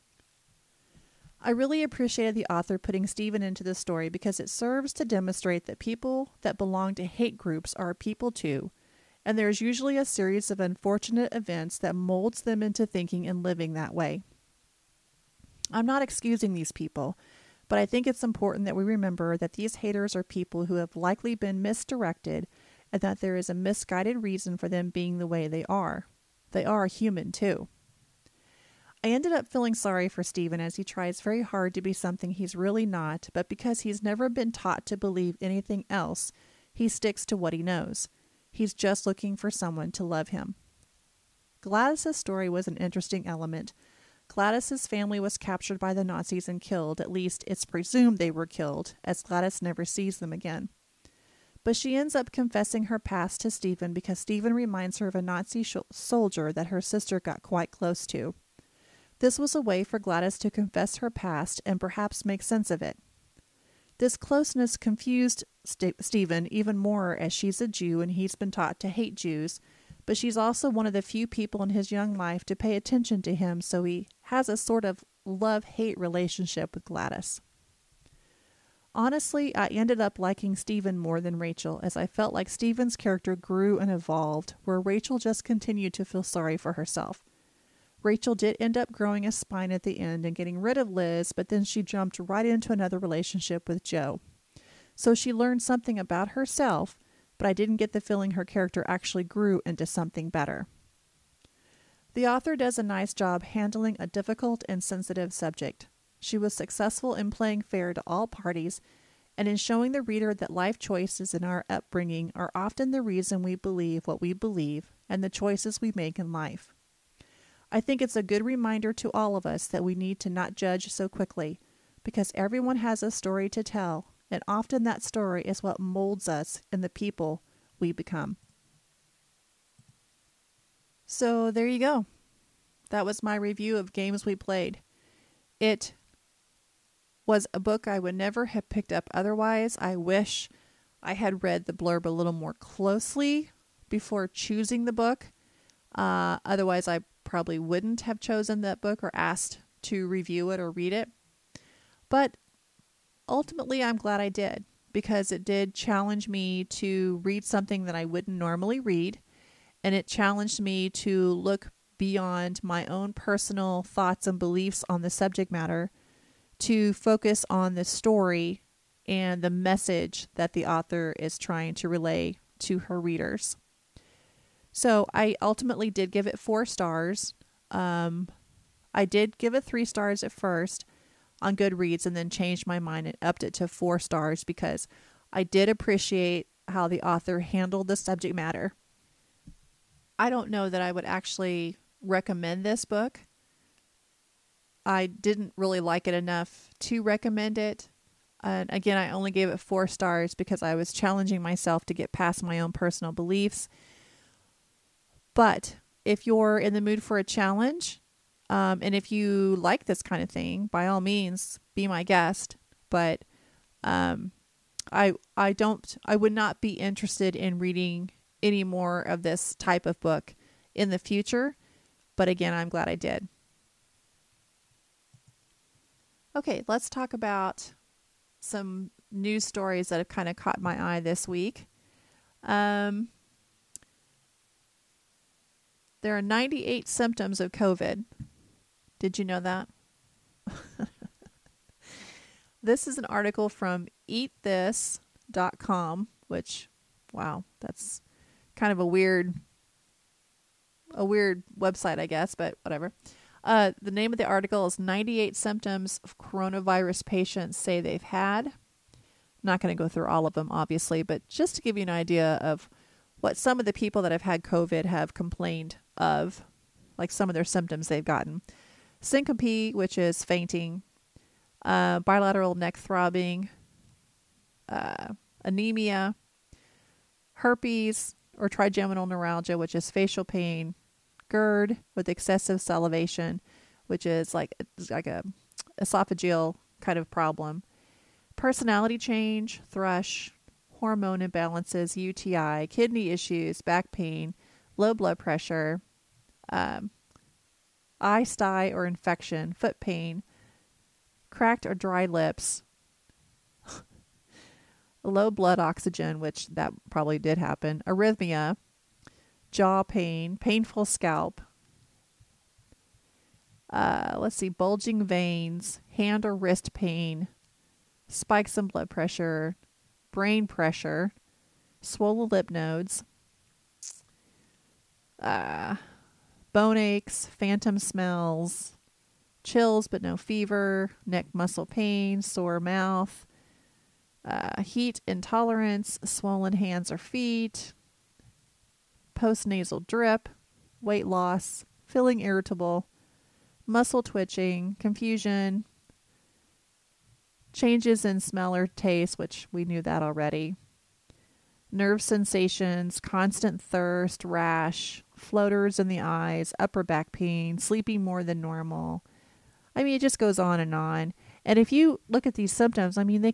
I really appreciated the author putting Stephen into the story because it serves to demonstrate that people that belong to hate groups are people too, and there's usually a series of unfortunate events that molds them into thinking and living that way. I'm not excusing these people, but I think it's important that we remember that these haters are people who have likely been misdirected and that there is a misguided reason for them being the way they are. They are human too. I ended up feeling sorry for Stephen as he tries very hard to be something he's really not, but because he's never been taught to believe anything else, he sticks to what he knows. He's just looking for someone to love him. Gladys's story was an interesting element. Gladys's family was captured by the Nazis and killed, at least it's presumed they were killed, as Gladys never sees them again. But she ends up confessing her past to Stephen because Stephen reminds her of a Nazi soldier that her sister got quite close to. This was a way for Gladys to confess her past and perhaps make sense of it. This closeness confused Stephen even more, as she's a Jew and he's been taught to hate Jews, but she's also one of the few people in his young life to pay attention to him, so he has a sort of love-hate relationship with Gladys. Honestly, I ended up liking Stephen more than Rachel, as I felt like Stephen's character grew and evolved, where Rachel just continued to feel sorry for herself. Rachel did end up growing a spine at the end and getting rid of Liz, but then she jumped right into another relationship with Joe. So she learned something about herself, but I didn't get the feeling her character actually grew into something better. The author does a nice job handling a difficult and sensitive subject. She was successful in playing fair to all parties and in showing the reader that life choices in our upbringing are often the reason we believe what we believe and the choices we make in life. I think it's a good reminder to all of us that we need to not judge so quickly, because everyone has a story to tell, and often that story is what molds us and the people we become. So there you go. That was my review of Games We Played. It was a book I would never have picked up otherwise. I wish I had read the blurb a little more closely before choosing the book. Otherwise, I probably wouldn't have chosen that book or asked to review it or read it. But ultimately, I'm glad I did, because it did challenge me to read something that I wouldn't normally read, and it challenged me to look beyond my own personal thoughts and beliefs on the subject matter to focus on the story and the message that the author is trying to relay to her readers. So I ultimately did give it 4 stars. I did give it 3 stars at first on Goodreads and then changed my mind and upped it to 4 stars because I did appreciate how the author handled the subject matter. I don't know that I would actually recommend this book. I didn't really like it enough to recommend it. And again, I only gave it 4 stars because I was challenging myself to get past my own personal beliefs. But if you're in the mood for a challenge, and if you like this kind of thing, by all means, be my guest. But I would not be interested in reading any more of this type of book in the future. But again, I'm glad I did. Okay, let's talk about some news stories that have kind of caught my eye this week. There are 98 symptoms of COVID. Did you know that? This is an article from eatthis.com, which, wow, that's kind of a weird website, I guess, but whatever. The name of the article is 98 Symptoms of Coronavirus Patients Say They've Had. I'm not going to go through all of them, obviously, but just to give you an idea of what some of the people that have had COVID have complained of, like some of their symptoms they've gotten. Syncope, which is fainting, bilateral neck throbbing, anemia, herpes or trigeminal neuralgia, which is facial pain, GERD with excessive salivation, which is like a esophageal kind of problem, personality change, thrush, hormone imbalances, UTI, kidney issues, back pain, low blood pressure, eye, sty, or infection, foot pain, cracked or dry lips, low blood oxygen, which that probably did happen, arrhythmia, jaw pain, painful scalp, bulging veins, hand or wrist pain, spikes in blood pressure, brain pressure, swollen lymph nodes, bone aches, phantom smells, chills but no fever, neck muscle pain, sore mouth, heat intolerance, swollen hands or feet, postnasal drip, weight loss, feeling irritable, muscle twitching, confusion, changes in smell or taste, which we knew that already, nerve sensations, constant thirst, rash, floaters in the eyes, upper back pain, sleeping more than normal. I mean, it just goes on and on. And if you look at these symptoms, I mean,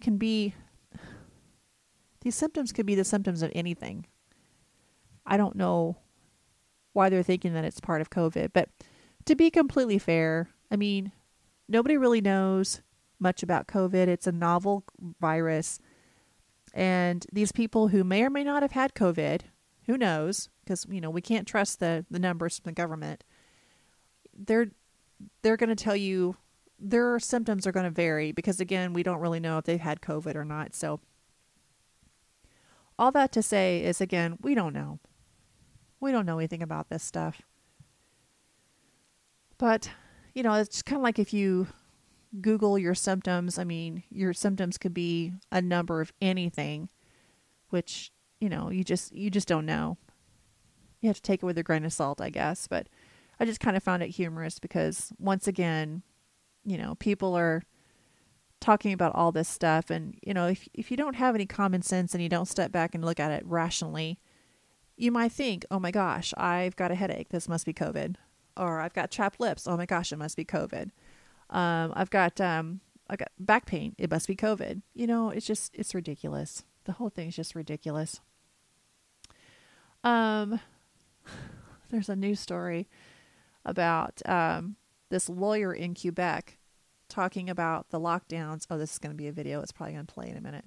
these symptoms could be the symptoms of anything. I don't know why they're thinking that it's part of COVID, but to be completely fair, I mean, nobody really knows much about COVID. It's a novel virus. And these people who may or may not have had COVID, who knows? Because, we can't trust the numbers from the government. They're going to tell you their symptoms are going to vary because, again, we don't really know if they've had COVID or not. So all that to say is, again, we don't know. We don't know anything about this stuff. But, it's kind of like if you Google your symptoms. I mean, your symptoms could be a number of anything, which, you just don't know. You have to take it with a grain of salt, I guess. But I just kind of found it humorous because, once again, people are talking about all this stuff. And, if you don't have any common sense and you don't step back and look at it rationally, you might think, oh my gosh, I've got a headache. This must be COVID. Or I've got chapped lips. Oh my gosh, it must be COVID. I've got back pain. It must be COVID. It's ridiculous. The whole thing is just ridiculous. There's a news story about this lawyer in Quebec talking about the lockdowns. Oh, this is going to be a video. It's probably going to play in a minute.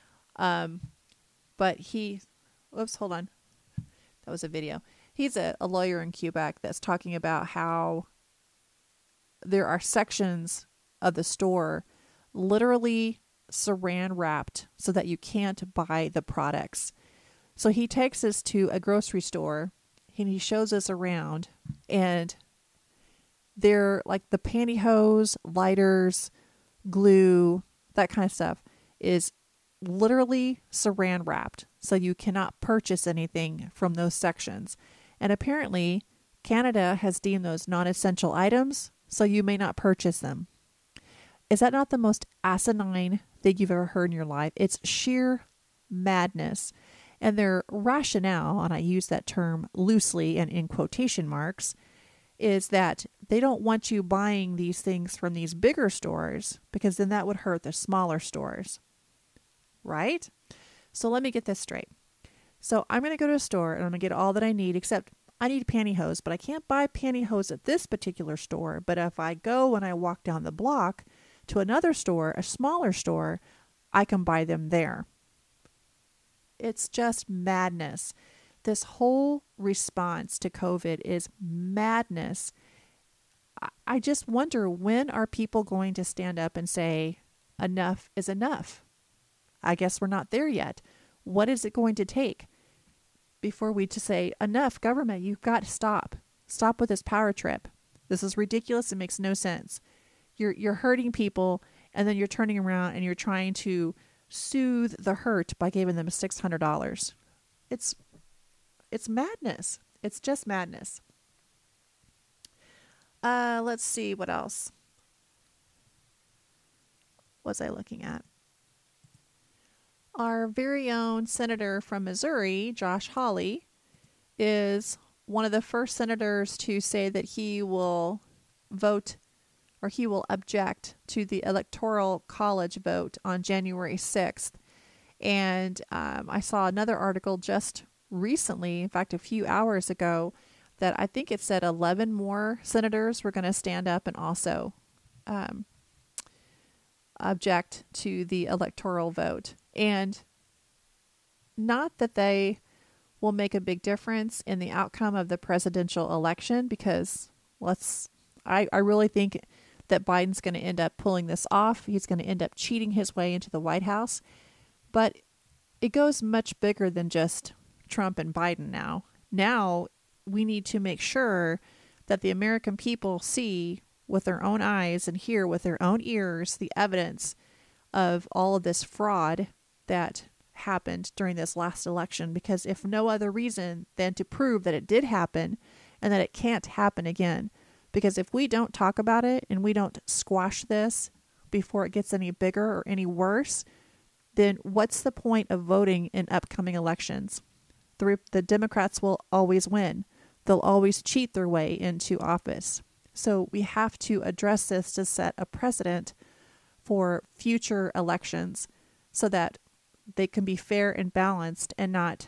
But oops, hold on. That was a video. He's a lawyer in Quebec that's talking about how there are sections of the store literally saran wrapped so that you can't buy the products. So he takes us to a grocery store and he shows us around, and they're like the pantyhose, lighters, glue, that kind of stuff is literally saran wrapped. So you cannot purchase anything from those sections. And apparently Canada has deemed those non-essential items, so you may not purchase them. Is that not the most asinine thing you've ever heard in your life? It's sheer madness. And their rationale, and I use that term loosely and in quotation marks, is that they don't want you buying these things from these bigger stores because then that would hurt the smaller stores. Right? So let me get this straight. So I'm going to go to a store and I'm going to get all that I need, except I need pantyhose, but I can't buy pantyhose at this particular store. But if I go and I walk down the block to another store, a smaller store, I can buy them there. It's just madness. This whole response to COVID is madness. I just wonder, when are people going to stand up and say, enough is enough? I guess we're not there yet. What is it going to take before we just say, enough, government, you've got to stop. Stop with this power trip. This is ridiculous. It makes no sense. You're hurting people, and then you're turning around and you're trying to soothe the hurt by giving them $600. It's madness. It's just madness. Let's see what else was I looking at. Our very own senator from Missouri, Josh Hawley, is one of the first senators to say that he will vote, or he will object to the Electoral College vote on January 6th. And I saw another article just recently, in fact, a few hours ago, that I think it said 11 more senators were going to stand up and also object to the electoral vote. And not that they will make a big difference in the outcome of the presidential election, because I really think that Biden's going to end up pulling this off. He's going to end up cheating his way into the White House. But it goes much bigger than just Trump and Biden now. Now we need to make sure that the American people see with their own eyes and hear with their own ears the evidence of all of this fraud that happened during this last election, because if no other reason than to prove that it did happen and that it can't happen again. Because if we don't talk about it and we don't squash this before it gets any bigger or any worse, then what's the point of voting in upcoming elections? The Democrats will always win. They'll always cheat their way into office. So we have to address this to set a precedent for future elections so that they can be fair and balanced and not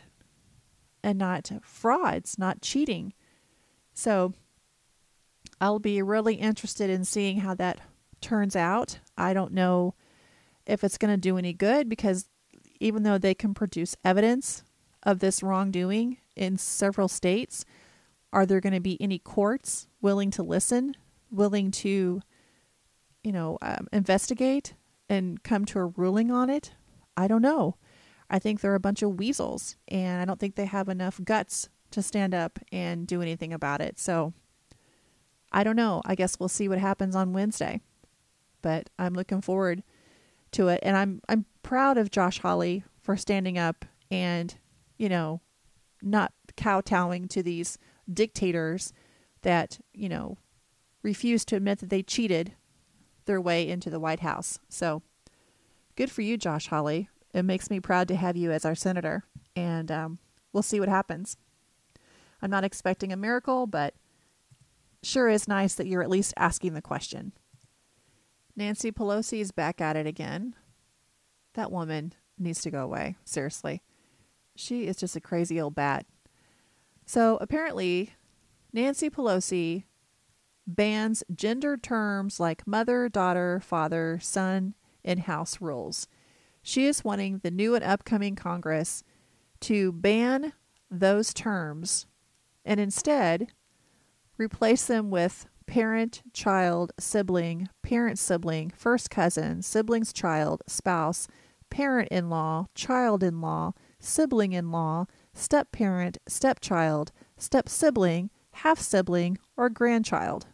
frauds, not cheating. So I'll be really interested in seeing how that turns out. I don't know if it's going to do any good, because even though they can produce evidence of this wrongdoing in several states, are there going to be any courts willing to listen, willing to, investigate and come to a ruling on it? I don't know. I think they're a bunch of weasels, and I don't think they have enough guts to stand up and do anything about it. So I don't know. I guess we'll see what happens on Wednesday, but I'm looking forward to it. And I'm proud of Josh Hawley for standing up and, not kowtowing to these dictators that, refuse to admit that they cheated their way into the White House. So good for you, Josh Hawley. It makes me proud to have you as our senator, and we'll see what happens. I'm not expecting a miracle, but sure is nice that you're at least asking the question. Nancy Pelosi is back at it again. That woman needs to go away. Seriously. She is just a crazy old bat. So apparently, Nancy Pelosi bans gendered terms like mother, daughter, father, son in House rules. She is wanting the new and upcoming Congress to ban those terms and instead replace them with parent, child, sibling, parent, sibling, first cousin, sibling's child, spouse, parent-in-law, child-in-law, sibling-in-law, step-parent, stepchild, step-sibling, half-sibling, or grandchild.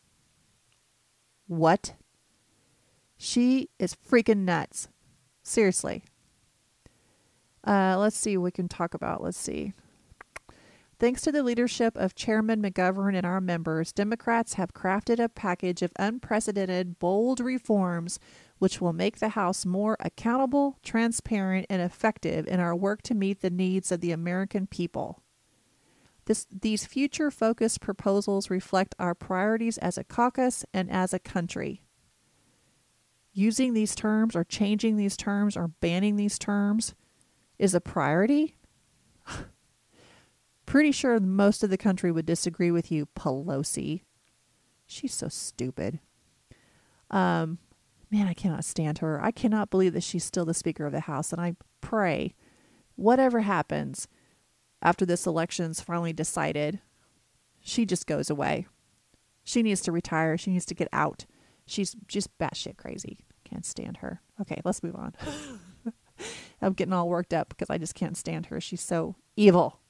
What? She is freaking nuts. Seriously. Let's see what we can talk about. Let's see. Thanks to the leadership of Chairman McGovern and our members, Democrats have crafted a package of unprecedented, bold reforms which will make the House more accountable, transparent, and effective in our work to meet the needs of the American people. These future-focused proposals reflect our priorities as a caucus and as a country. Using these terms or changing these terms or banning these terms is a priority? Pretty sure most of the country would disagree with you, Pelosi. She's so stupid. Man, I cannot stand her. I cannot believe that she's still the Speaker of the House. And I pray, whatever happens after this election's finally decided, she just goes away. She needs to retire. She needs to get out. She's just batshit crazy. Can't stand her. Okay, let's move on. I'm getting all worked up because I just can't stand her. She's so evil.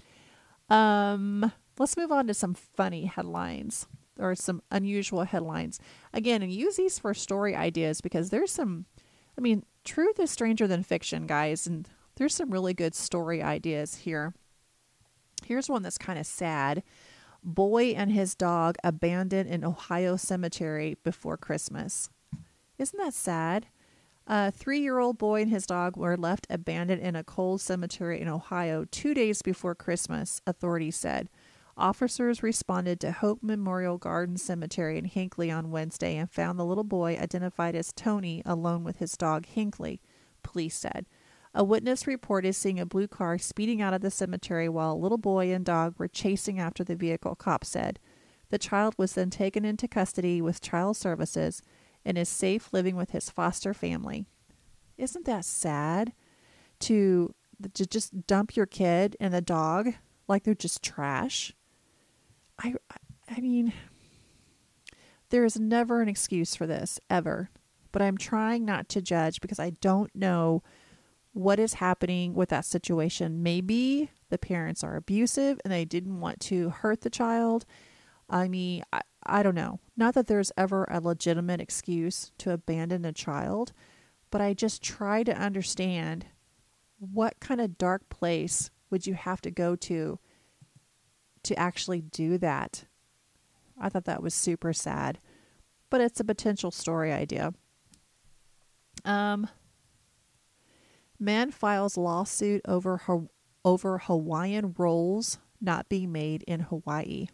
Let's move on to some funny headlines or some unusual headlines. Again, and use these for story ideas because there's some, truth is stranger than fiction, guys. And there's some really good story ideas here. Here's one that's kind of sad. Boy and his dog abandoned in Ohio cemetery before Christmas. Isn't that sad? A 3-year-old boy and his dog were left abandoned in a cold cemetery in Ohio 2 days before Christmas, authorities said. Officers responded to Hope Memorial Garden Cemetery in Hinckley on Wednesday and found the little boy, identified as Tony, alone with his dog Hinckley, police said. A witness reported seeing a blue car speeding out of the cemetery while a little boy and dog were chasing after the vehicle, cops said. The child was then taken into custody with child services and is safe living with his foster family. Isn't that sad to just dump your kid and the dog like they're just trash? I mean, there is never an excuse for this, ever. But I'm trying not to judge because I don't know what is happening with that situation. Maybe the parents are abusive and they didn't want to hurt the child. I don't know. Not that there's ever a legitimate excuse to abandon a child, but I just try to understand what kind of dark place would you have to go to actually do that. I thought that was super sad, but it's a potential story idea. Man files lawsuit over Hawaiian rolls not being made in Hawaii.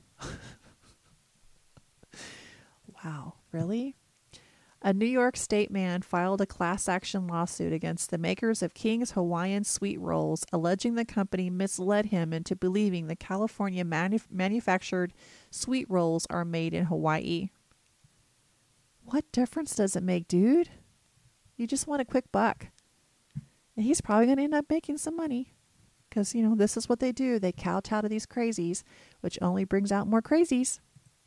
Wow, really? A New York State man filed a class action lawsuit against the makers of King's Hawaiian sweet rolls, alleging the company misled him into believing the California manufactured sweet rolls are made in Hawaii. What difference does it make, dude? You just want a quick buck. And he's probably going to end up making some money because, this is what they do. They kowtow to these crazies, which only brings out more crazies.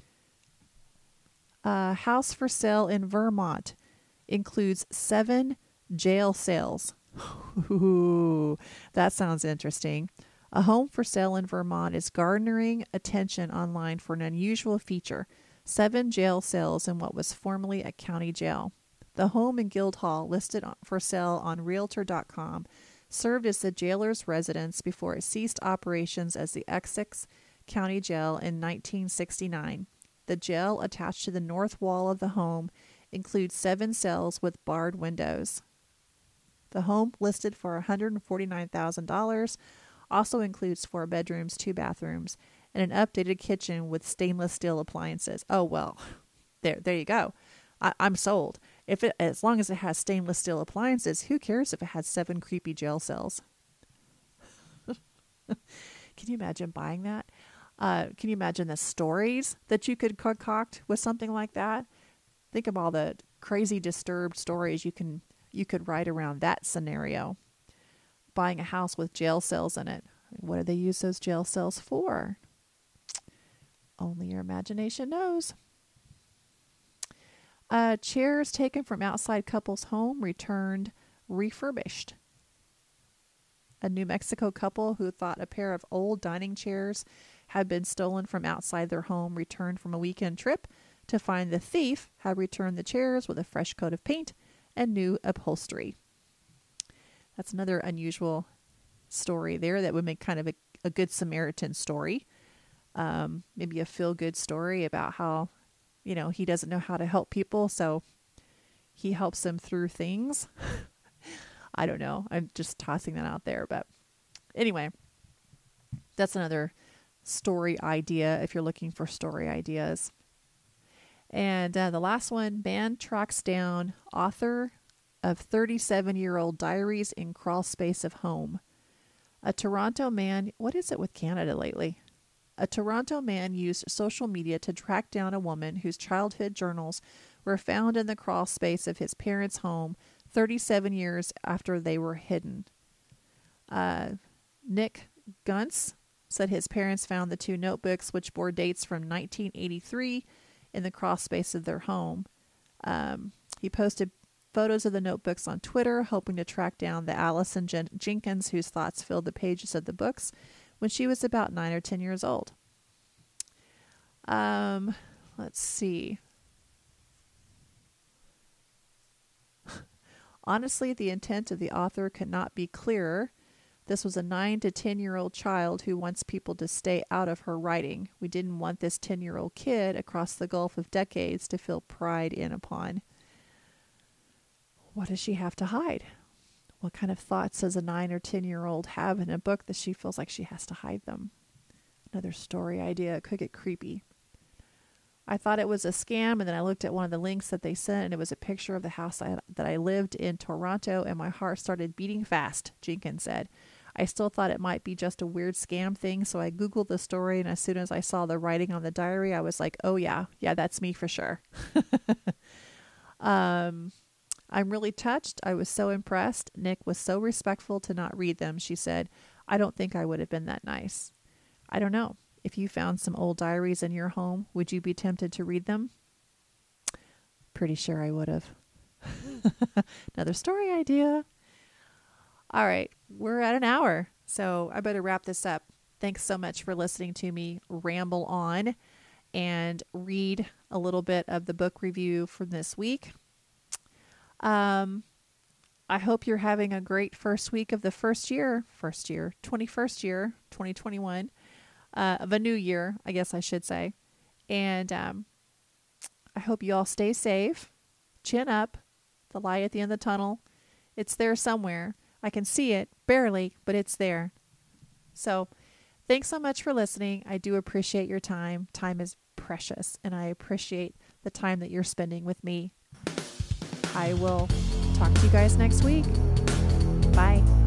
House for sale in Vermont includes 7 jail cells. Ooh, that sounds interesting. A home for sale in Vermont is garnering attention online for an unusual feature: 7 jail cells in what was formerly a county jail. The home in Guildhall, listed for sale on Realtor.com, served as the jailer's residence before it ceased operations as the Essex County Jail in 1969. The jail, attached to the north wall of the home, includes 7 cells with barred windows. The home, listed for $149,000, also includes 4 bedrooms, 2 bathrooms, and an updated kitchen with stainless steel appliances. Oh, well, there you go. I'm sold. As long as it has stainless steel appliances, who cares if it has 7 creepy jail cells? Can you imagine buying that? Can you imagine the stories that you could concoct with something like that? Think of all the crazy, disturbed stories you could write around that scenario. Buying a house with jail cells in it. What do they use those jail cells for? Only your imagination knows. Chairs taken from outside couple's home returned refurbished. A New Mexico couple who thought a pair of old dining chairs had been stolen from outside their home returned from a weekend trip to find the thief had returned the chairs with a fresh coat of paint and new upholstery. That's another unusual story there that would make kind of a good Samaritan story. Maybe a feel-good story about how, he doesn't know how to help people, so he helps them through things. I don't know. I'm just tossing that out there. But anyway, that's another story idea if you're looking for story ideas. And the last one, man tracks down author of 37-year-old diaries in crawl space of home. A Toronto man, what is it with Canada lately? A Toronto man used social media to track down a woman whose childhood journals were found in the crawl space of his parents' home 37 years after they were hidden. Nick Gunts said his parents found the 2 notebooks, which bore dates from 1983, in the crawl space of their home. He posted photos of the notebooks on Twitter, hoping to track down the Allison Jenkins whose thoughts filled the pages of the books when she was about 9 or 10 years old. Let's see. Honestly, the intent of the author could not be clearer. This was a 9 to 10-year-old child who wants people to stay out of her writing. We didn't want this 10-year-old kid across the gulf of decades to feel pride in upon. What does she have to hide? What kind of thoughts does a 9 or 10-year-old have in a book that she feels like she has to hide them? Another story idea. It could get creepy. I thought it was a scam, and then I looked at one of the links that they sent, and it was a picture of the house that I lived in Toronto, and my heart started beating fast, Jenkins said. I still thought it might be just a weird scam thing, so I Googled the story, and as soon as I saw the writing on the diary, I was like, oh yeah, that's me for sure. I'm really touched. I was so impressed. Nick was so respectful to not read them, she said. I don't think I would have been that nice. I don't know. If you found some old diaries in your home, would you be tempted to read them? Pretty sure I would have. Another story idea. All right, we're at an hour, so I better wrap this up. Thanks so much for listening to me ramble on and read a little bit of the book review from this week. I hope you're having a great first week of the 21st year, 2021. Of a new year, I guess I should say. And I hope you all stay safe. Chin up. The light at the end of the tunnel. It's there somewhere. I can see it barely, but it's there. So thanks so much for listening. I do appreciate your time. Time is precious, and I appreciate the time that you're spending with me. I will talk to you guys next week. Bye.